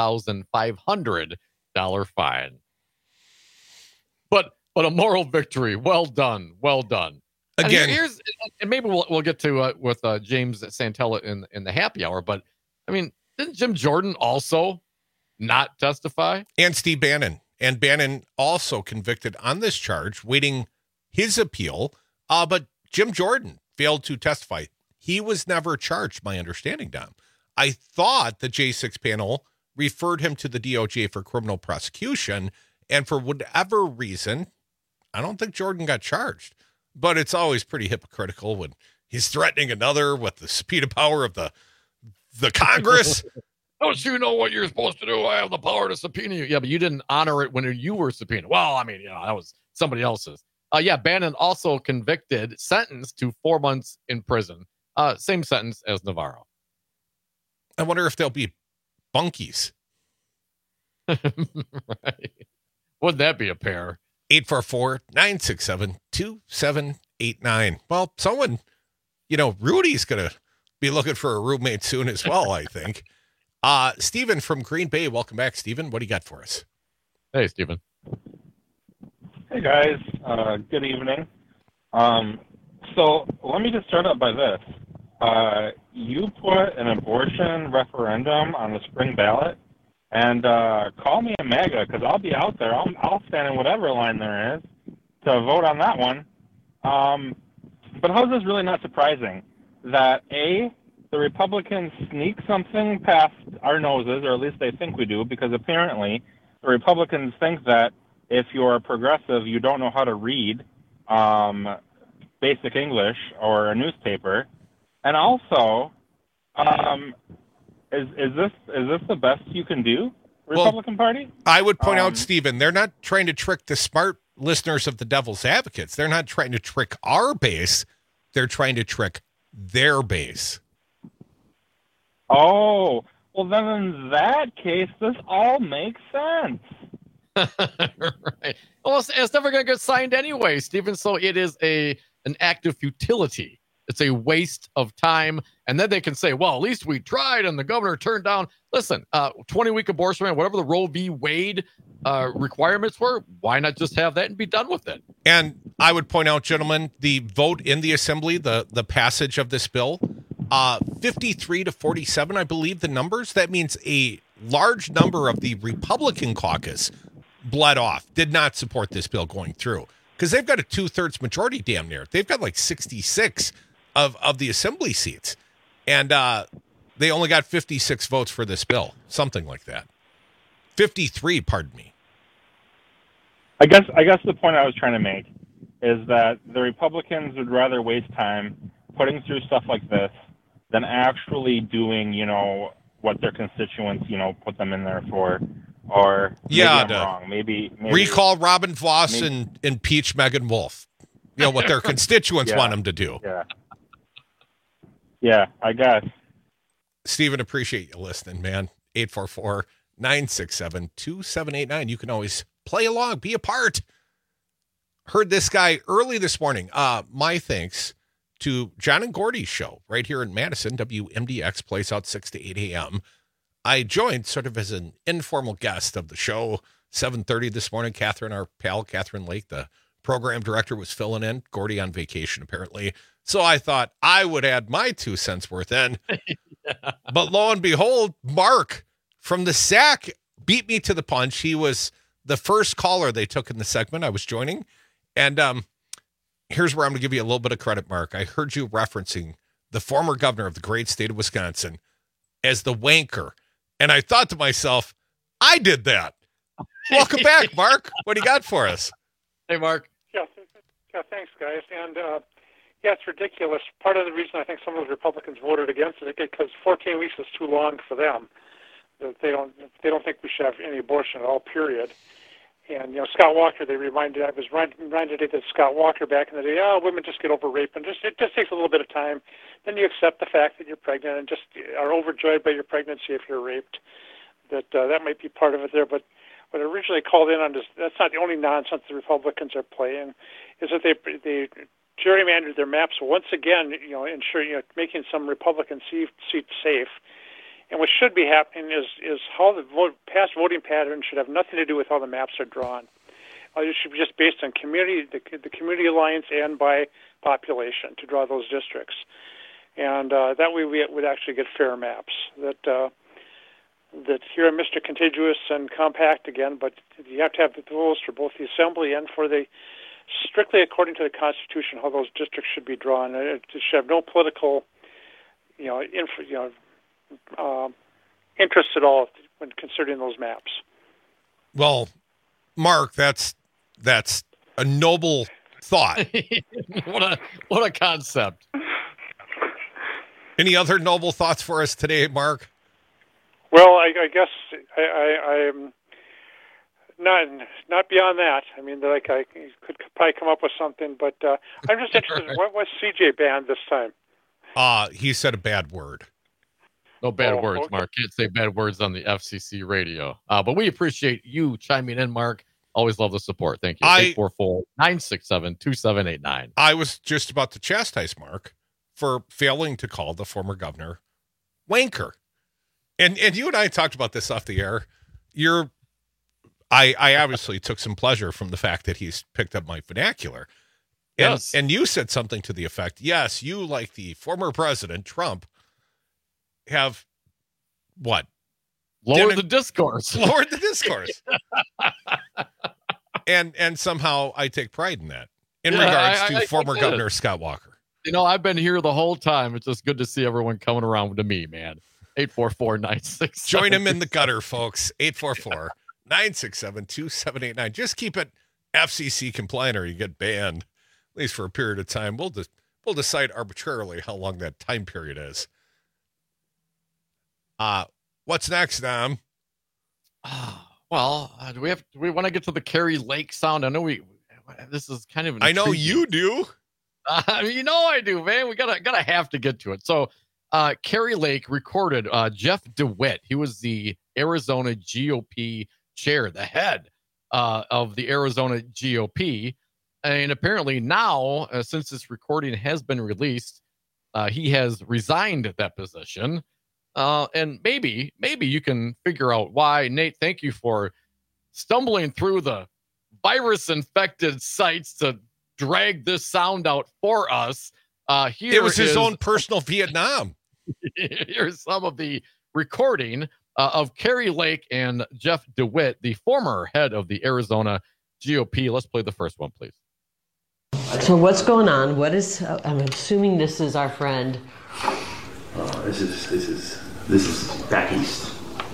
S17: $9,500 fine. But a moral victory. Well done. Well done.
S16: Again,
S17: and maybe we'll get to with James Santella in the happy hour. But I mean, didn't Jim Jordan also not testify?
S16: And Steve Bannon. And Bannon also convicted on this charge, waiting his appeal. But Jim Jordan failed to testify. He was never charged, my understanding, Dom. I thought the J6 panel referred him to the DOJ for criminal prosecution, and for whatever reason, I don't think Jordan got charged. But it's always pretty hypocritical when he's threatening another with the subpoena power of the Congress.
S17: Don't you know what you're supposed to do? I have the power to subpoena you. Yeah, but you didn't honor it when you were subpoenaed. Well, I mean, that was somebody else's. Bannon also convicted, sentenced to 4 months in prison. Same sentence as Navarro.
S16: I wonder if they'll be bunkies.
S17: Right. Wouldn't that be a pair?
S16: 844-967-2789. Well, someone, Rudy's going to be looking for a roommate soon as well, I think. Stephen from Green Bay, welcome back, Stephen. What do you got for us?
S17: Hey, Stephen.
S12: Hey, guys. Good evening. So let me just start out by this. You put an abortion referendum on the spring ballot, and call me a MAGA, because I'll be out there. I'll stand in whatever line there is to vote on that one. But how is this really not surprising? That, A, the Republicans sneak something past our noses, or at least they think we do, because apparently the Republicans think that if you're a progressive, you don't know how to read basic English or a newspaper. And also, is this the best you can do, Republican Party?
S16: I would point out, Stephen, they're not trying to trick the smart listeners of the Devil's Advocates. They're not trying to trick our base. They're trying to trick their base.
S12: Oh, well, then in that case, this all makes sense.
S17: Right. Well, it's never going to get signed anyway, Stephen. So it is an act of futility. It's a waste of time. And then they can say, well, at least we tried and the governor turned down. Listen, 20-week abortion, whatever the Roe v. Wade requirements were, why not just have that and be done with it?
S16: And I would point out, gentlemen, the vote in the assembly, the passage of this bill, 53-47, I believe the numbers. That means a large number of the Republican caucus bled off, did not support this bill going through, because they've got a 2/3 majority damn near. They've got like 66 of the assembly seats. And they only got 56 votes for this bill, something like that. 53, pardon me.
S12: I guess the point I was trying to make is that the Republicans would rather waste time putting through stuff like this than actually doing, what their constituents, put them in there for. Or maybe I'm wrong. Maybe
S16: recall Robin Voss and impeach Megan Wolf. What their constituents want them to do.
S12: Yeah, I guess.
S16: Stephen, appreciate you listening, man. 844-967-2789. You can always play along, be a part. Heard this guy early this morning. My thanks to John and Gordy's show right here in Madison. WMDX plays out 6 to 8 a.m. I joined sort of as an informal guest of the show, 7:30 this morning. Catherine, our pal, Catherine Lake, the program director, was filling in. Gordy on vacation, apparently. So I thought I would add my 2 cents worth in. Yeah. But lo and behold, Mark from the SAC beat me to the punch. He was the first caller they took in the segment I was joining. And here's where I'm going to give you a little bit of credit, Mark. I heard you referencing the former governor of the great state of Wisconsin as the wanker. And I thought to myself, I did that. Welcome back, Mark. What do you got for us?
S17: Hey, Mark.
S13: Yeah, thanks, guys. And, it's ridiculous. Part of the reason I think some of the Republicans voted against it is because 14 weeks is too long for them. They don't think we should have any abortion at all, period. And, Scott Walker, I was reminded of Scott Walker back in the day, women just get over rape, and it just takes a little bit of time. Then you accept the fact that you're pregnant and just are overjoyed by your pregnancy if you're raped. That might be part of it there. But what I originally called in on this, that's not the only nonsense the Republicans are playing, is that they gerrymandered their maps once again, ensuring, making some Republican seats safe. And what should be happening is how the past voting patterns should have nothing to do with how the maps are drawn. It should be just based on the community alliance and by population to draw those districts. And that way we would actually get fair maps. That here are Mr. Contiguous and Compact again, but you have to have the rules for both the Assembly and for the strictly according to the Constitution how those districts should be drawn. It should have no political, interest at all when considering those maps.
S16: Well, Mark, that's a noble thought.
S17: What a concept.
S16: Any other noble thoughts for us today, Mark?
S13: Well, I guess I'm not beyond that. I mean, I could probably come up with something, but I'm just interested in what was CJ banned this time?
S16: He said a bad word.
S17: No bad words, okay. Mark. Can't say bad words on the FCC radio. But we appreciate you chiming in, Mark. Always love the support. Thank you. 844-967-2789.
S16: I was just about to chastise Mark for failing to call the former governor wanker. And you and I talked about this off the air. I obviously took some pleasure from the fact that he's picked up my vernacular.
S17: Yes.
S16: And you said something to the effect, yes, you, like the former president, Trump, have what?
S17: Lowered the discourse.
S16: Lowered the discourse. and somehow I take pride in that in regards to former Governor Scott Walker.
S17: You know, I've been here the whole time. It's just good to see everyone coming around to me, man. 844-967.
S16: Join him in the gutter, folks. 844-967-2789. Just keep it FCC compliant or you get banned, at least for a period of time. We'll decide arbitrarily how long that time period is. What's next, Dom?
S17: Well, do we want to get to the Kari Lake sound? I know this is kind of.
S16: I know you do.
S17: You know I do, man. We gotta have to get to it. So, Kari Lake recorded Jeff DeWitt. He was the Arizona GOP chair, the head of the Arizona GOP, and apparently now, since this recording has been released, he has resigned that position. And maybe you can figure out why. Nate, thank you for stumbling through the virus-infected sites to drag this sound out for us.
S16: It was his own personal Vietnam.
S17: Here's some of the recording of Kari Lake and Jeff DeWitt, the former head of the Arizona GOP. Let's play the first one, please.
S5: So what's going on? I'm assuming this is our friend.
S14: This is back east.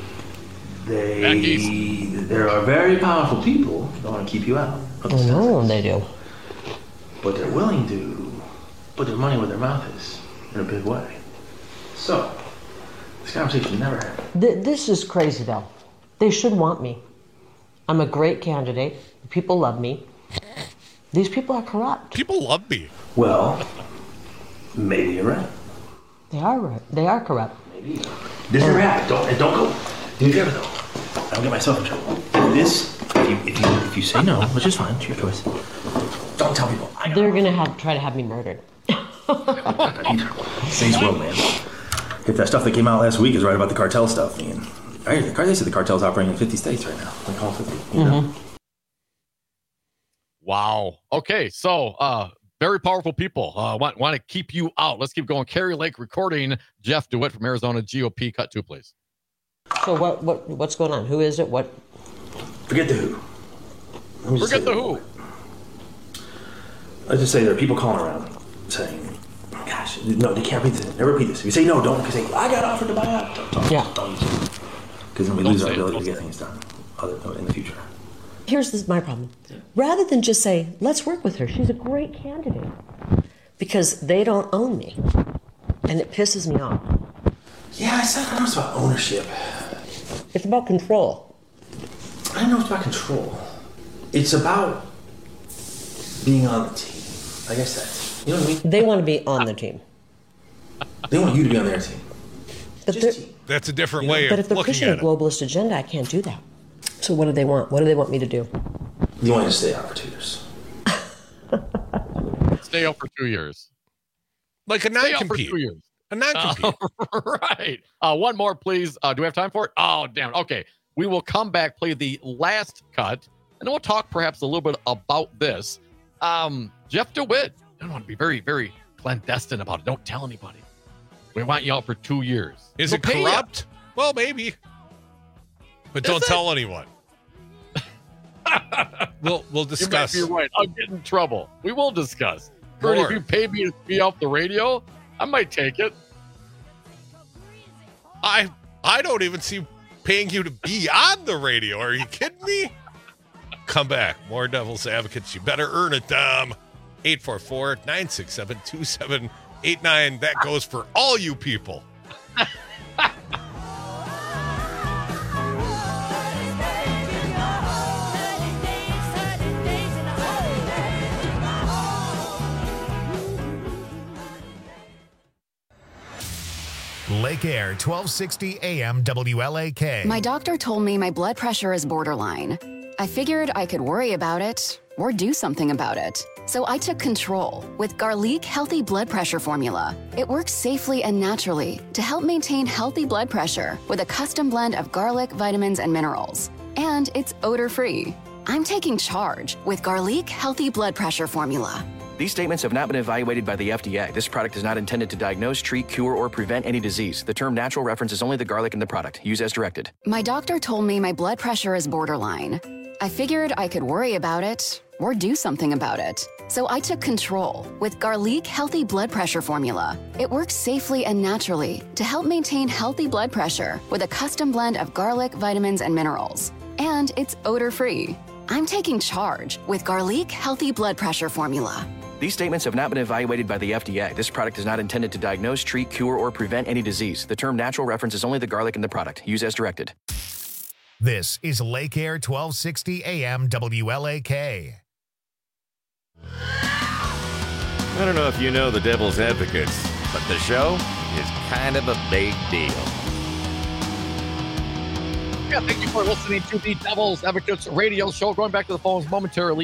S14: There are very powerful people that want to keep you out.
S5: I know they do.
S14: But they're willing to put their money where their mouth is in a big way. So, this conversation never happened.
S5: This is crazy, though. They should want me. I'm a great candidate. People love me. These people are corrupt.
S16: People love me.
S14: Well, maybe you're right.
S5: They are right. They are corrupt.
S14: Maybe. This never happened. Don't go. Do me a favor, though. I don't get myself in trouble. If you say no, which is fine, it's your choice. Don't tell people.
S5: They're gonna try to have me murdered.
S14: Saints Row, man. If that stuff that came out last week is right about the cartel stuff, they said the cartel's operating in 50 states right now. Like all 50. You know?
S17: Wow. Okay, so very powerful people want to keep you out. Let's keep going. Kari Lake recording Jeff DeWitt from Arizona GOP. Cut 2, please.
S5: So what's going on? Who is it? What?
S14: Forget the who.
S17: Forget the who.
S14: Let's just say there are people calling around saying, gosh, no, they can't repeat this. Never repeat this. If you say no, don't, because say, I got offered to buy out. Don't use it. Because then we lose our ability to get things done in the future.
S5: Here's my problem. Rather than just say, let's work with her, she's a great candidate. Because they don't own me. And it pisses me off.
S14: Yeah, I said I know it's about ownership.
S5: It's about control.
S14: I know it's about control. It's about being on the team. I guess that's, you know what I mean?
S5: They want to be on the team.
S14: They want you to be on their team.
S5: But
S16: that's a different way
S5: but
S16: of
S5: if they're
S16: looking
S5: pushing
S16: at
S5: a globalist agenda, I can't do that. So what do they want? What do they want me to do?
S14: You want to stay out for 2 years.
S17: Stay out for 2 years.
S16: Like a non-compete.
S17: 2 years.
S16: A non-compete.
S17: Right. One more, please. Do we have time for it? Oh, damn. Okay. We will come back, play the last cut, and then we'll talk perhaps a little bit about this. Jeff DeWitt. I don't want to be very, very clandestine about it. Don't tell anybody. We want you out for 2 years.
S16: Is it corrupt? Well, maybe. But don't tell anyone. We'll discuss.
S17: You're right. I'll get in trouble. We will discuss. Kurt, if you pay me to be off the radio, I might take it.
S16: I don't even see paying you to be on the radio. Are you kidding me? Come back. More Devil's Advocates. You better earn it, Dom. 844-967-2789. That goes for all you people.
S1: Lake Air, 1260 AM WLAK.
S15: My doctor told me my blood pressure is borderline. I figured I could worry about it or do something about it. So I took control with Garlic Healthy Blood Pressure Formula. It works safely and naturally to help maintain healthy blood pressure with a custom blend of garlic, vitamins, and minerals. And it's odor-free. I'm taking charge with Garlic Healthy Blood Pressure Formula.
S18: These statements have not been evaluated by the FDA. This product is not intended to diagnose, treat, cure, or prevent any disease. The term natural references only the garlic in the product. Use as directed.
S15: My doctor told me my blood pressure is borderline. I figured I could worry about it or do something about it. So I took control with Garlic Healthy Blood Pressure Formula. It works safely and naturally to help maintain healthy blood pressure with a custom blend of garlic, vitamins, and minerals. And it's odor-free. I'm taking charge with Garlic Healthy Blood Pressure Formula.
S18: These statements have not been evaluated by the FDA. This product is not intended to diagnose, treat, cure, or prevent any disease. The term natural references only the garlic in the product. Use as directed.
S1: This is Lake Air 1260 AM WLAK.
S22: I don't know if you know the Devil's Advocates, but the show is kind of a big deal.
S17: Yeah, thank you for listening to the Devil's Advocates radio show. Going back to the phones momentarily,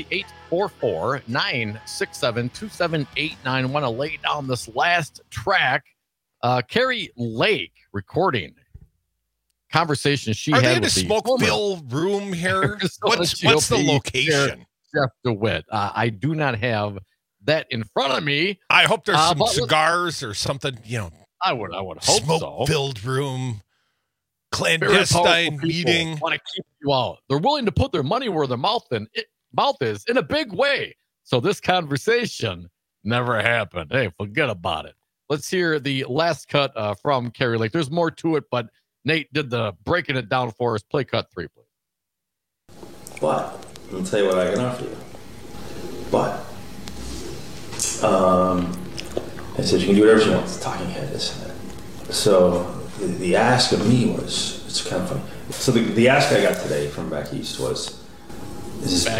S17: 844-967-2789. Want to lay down this last track. Carrie Lake recording conversation she had with the
S16: smoke-filled room here. What's the location?
S17: Jeff DeWitt. I do not have that in front of me.
S16: I hope there's some cigars or something,
S17: I would hope so.
S16: Smoke-filled room. Clandestine meeting.
S17: Want to keep you out. They're willing to put their money where their mouth is in a big way. So this conversation never happened. Hey, forget about it. Let's hear the last cut from Carrie Lake. There's more to it, but Nate did the breaking it down for us. Play cut 3, please.
S14: But I'll tell you what I can offer you. But I said you can do whatever you want. It's a talking head, this and that. So the ask of me was, it's kind of funny. So the ask I got today from back east was, is there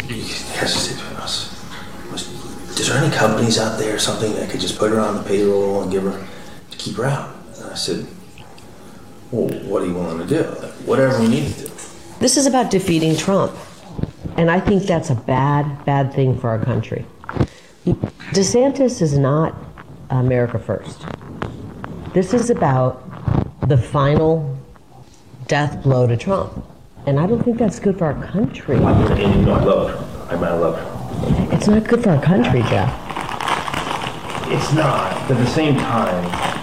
S14: any companies out there or something that could just put her on the payroll and keep her out? And I said, well, what are you willing to do? Like, whatever we need to do.
S5: This is about defeating Trump. And I think that's a bad thing for our country. DeSantis is not America first. This is about the final death blow to Trump. And I don't think that's good for our country.
S14: And you know I love Trump. I love Trump.
S5: It's not good for our country, Jeff.
S14: It's not. But at the same time,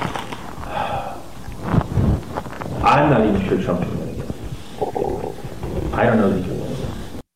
S14: I'm not even sure Trump can win again. I don't know that he can win again.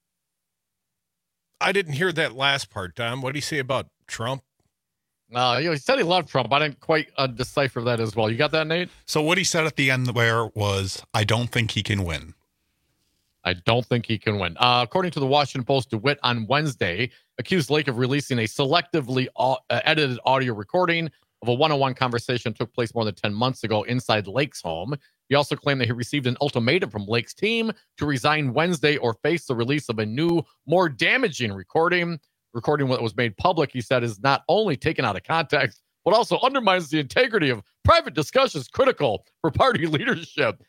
S16: I didn't hear that last part, Tom. What did he say about Trump?
S17: He said he loved Trump. I didn't quite decipher that as well. You got that, Nate?
S19: So what he said at the end there was, I don't think he can win.
S17: I don't think he can win. According to the Washington Post, DeWitt on Wednesday accused Lake of releasing a selectively edited audio recording of a one-on-one conversation that took place more than 10 months ago inside Lake's home. He also claimed that he received an ultimatum from Lake's team to resign Wednesday or face the release of a new, more damaging recording. Recording what was made public, he said, is not only taken out of context, but also undermines the integrity of private discussions critical for party leadership.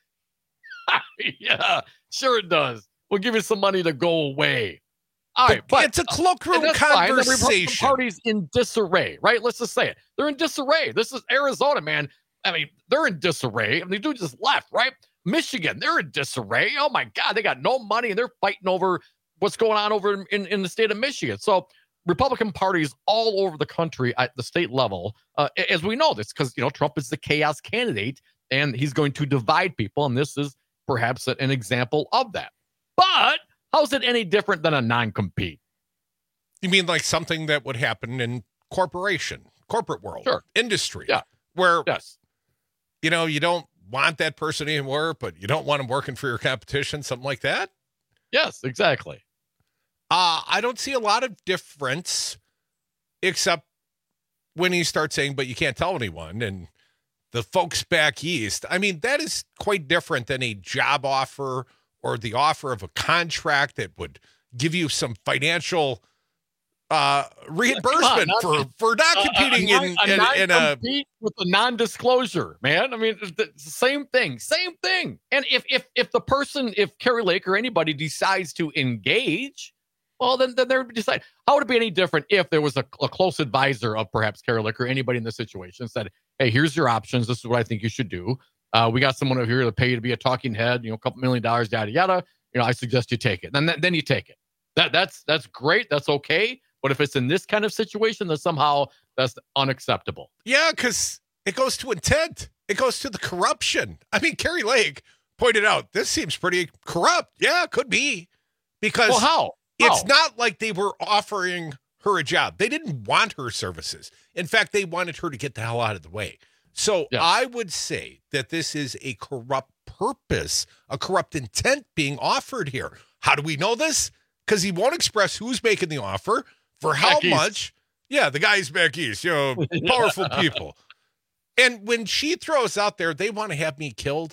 S17: Yeah, sure it does. We'll give you some money to go away. All right, but
S16: it's a cloakroom conversation.
S17: The Republican Party's in disarray, right? Let's just say it. They're in disarray. This is Arizona, man. I mean, they're in disarray. I mean, the dude just left, right? Michigan, they're in disarray. Oh, my God, they got no money, and they're fighting over what's going on over in the state of Michigan. So Republican parties all over the country at the state level, as we know this, because, Trump is the chaos candidate, and he's going to divide people, and this is perhaps an example of that. But how's it any different than a non-compete?
S16: You mean like something that would happen in corporate world, industry, where, you don't want that person anymore, but you don't want them working for your competition, something like that?
S17: Yes, exactly.
S16: I don't see a lot of difference, except when he starts saying, but you can't tell anyone, and the folks back east. I mean, that is quite different than a job offer or the offer of a contract that would give you some financial reimbursement for not competing in a
S17: with a non-disclosure, man. I mean, the same thing. And if Carrie Lake or anybody decides to engage Well, then they're decide. How would it be any different if there was a close advisor of perhaps Kari Lake or anybody in this situation said, hey, here's your options. This is what I think you should do. We got someone over here to pay you to be a talking head, a couple $1 million, yada, yada. I suggest you take it. Then you take it. That's great. That's okay. But if it's in this kind of situation, then somehow that's unacceptable.
S16: Yeah, because it goes to intent. It goes to the corruption. I mean, Kari Lake pointed out, this seems pretty corrupt. Yeah, it could be. Because
S17: how?
S16: It's not like they were offering her a job. They didn't want her services. In fact, they wanted her to get the hell out of the way. So I would say that this is a corrupt purpose, a corrupt intent being offered here. How do we know this? Because he won't express who's making the offer, for how much. Yeah, the guys back east, powerful people. And when she throws out there, they want to have me killed.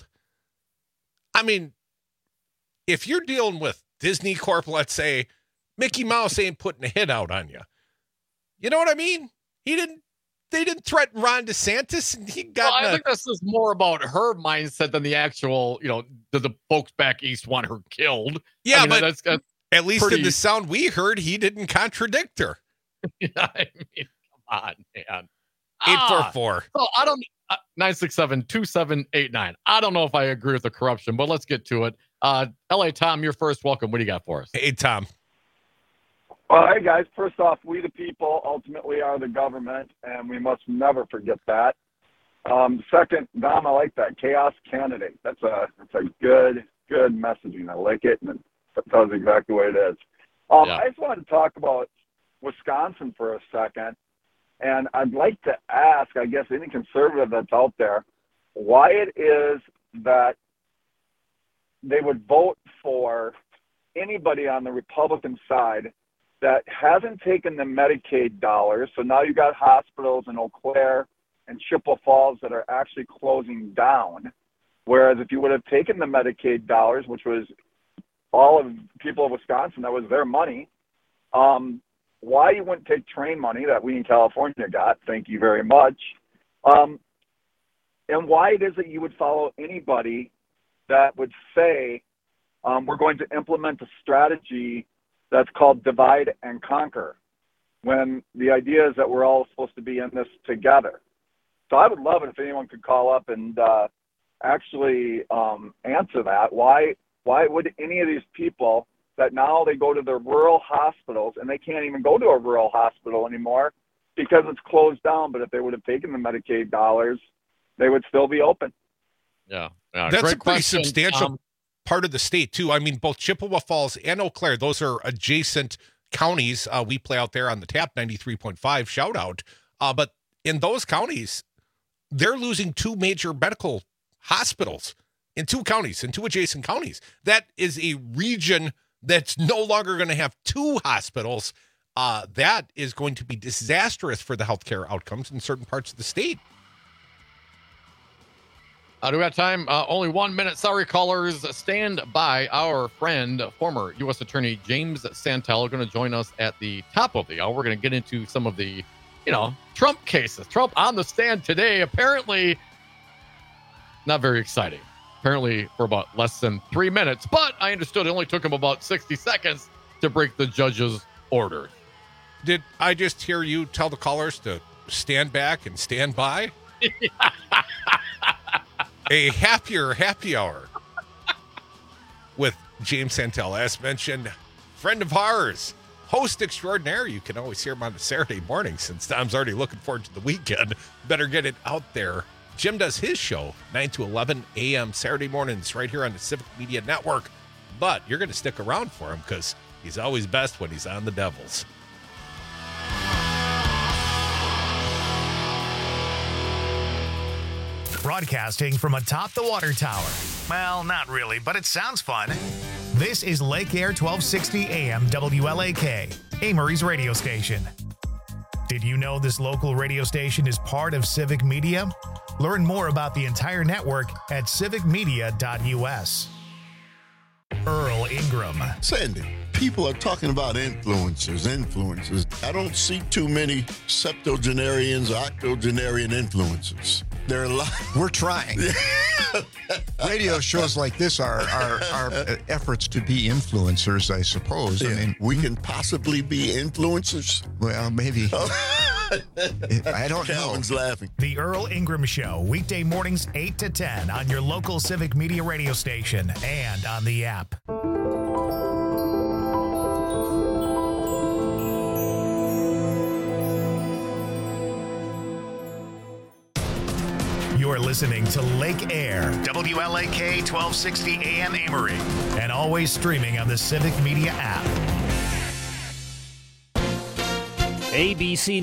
S16: I mean, if you're dealing with Disney Corp, let's say, Mickey Mouse ain't putting a hit out on you. You know what I mean? They didn't threaten Ron DeSantis, and he got.
S17: I think this is more about her mindset than the actual. The folks back east want her killed.
S16: Yeah, but
S17: that's
S16: at least in the sound we heard, he didn't contradict her.
S17: I mean, come on, man.
S16: 844.
S17: So I don't. 967-2789. I don't know if I agree with the corruption, but let's get to it. LA Tom, you're first. Welcome. What do you got for us?
S16: Hey, Tom.
S2: Well, hey, guys. First off, we the people ultimately are the government, and we must never forget that. Second, Dom, I like that. Chaos candidate. That's a good messaging. I like it, and it tells exactly what it is. I just wanted to talk about Wisconsin for a second, and I'd like to ask, I guess, any conservative that's out there, why it is that they would vote for anybody on the Republican side that hasn't taken the Medicaid dollars. So now you got hospitals in Eau Claire and Chippewa Falls that are actually closing down. Whereas if you would have taken the Medicaid dollars, which was all of people of Wisconsin, that was their money, why you wouldn't take train money that we in California got, thank you very much, and why it is that you would follow anybody that would say we're going to implement a strategy that's called divide and conquer, when the idea is that we're all supposed to be in this together. So I would love it if anyone could call up and actually answer that. Why would any of these people that now they go to their rural hospitals, and they can't even go to a rural hospital anymore because it's closed down, but if they would have taken the Medicaid dollars, they would still be open?
S17: Yeah.
S16: That's a pretty substantial part of the state, too. I mean, both Chippewa Falls and Eau Claire, those are adjacent counties. We play out there on the tap, 93.5, shout out. But in those counties, they're losing two major medical hospitals in two counties, in two adjacent counties. That is a region that's no longer going to have two hospitals. That is going to be disastrous for the healthcare outcomes in certain parts of the state.
S17: Do we have time? Only 1 minute. Sorry, callers. Stand by. Our friend, former U.S. Attorney James Santel, going to join us at the top of the hour. We're going to get into some of the, Trump cases. Trump on the stand today. Apparently, not very exciting. Apparently, for about less than 3 minutes. But I understood it only took him about 60 seconds to break the judge's order.
S16: Did I just hear you tell the callers to stand back and stand by? A happier happy hour with James Santel, as mentioned, friend of ours, host extraordinaire. You can always hear him on the Saturday morning. Since Tom's already looking forward to the weekend, better get it out there. Jim does his show 9 to 11 a.m. Saturday mornings right here on the Civic Media Network. But you're going to stick around for him because he's always best when he's on the Devils.
S1: Broadcasting from atop the water tower. Well, not really, but it sounds fun. This is Lake Air 1260 AM WLAK, Amory's radio station. Did you know this local radio station is part of Civic Media? Learn more about the entire network at civicmedia.us. Earl Ingram.
S20: Sandy, people are talking about influencers. I don't see too many septuagenarians or octogenarian influencers. There are a lot.
S21: We're trying.
S3: Radio shows like this are efforts to be influencers, I suppose.
S20: Yeah.
S3: I mean,
S20: we can possibly be influencers.
S3: Well, maybe. I don't know.
S20: Calvin's laughing.
S1: The Earl Ingram Show, weekday mornings 8 to 10 on your local Civic Media radio station and on the app. You're listening to Lake Air, WLAK 1260 AM Amory, and always streaming on the Civic Media app.
S11: ABC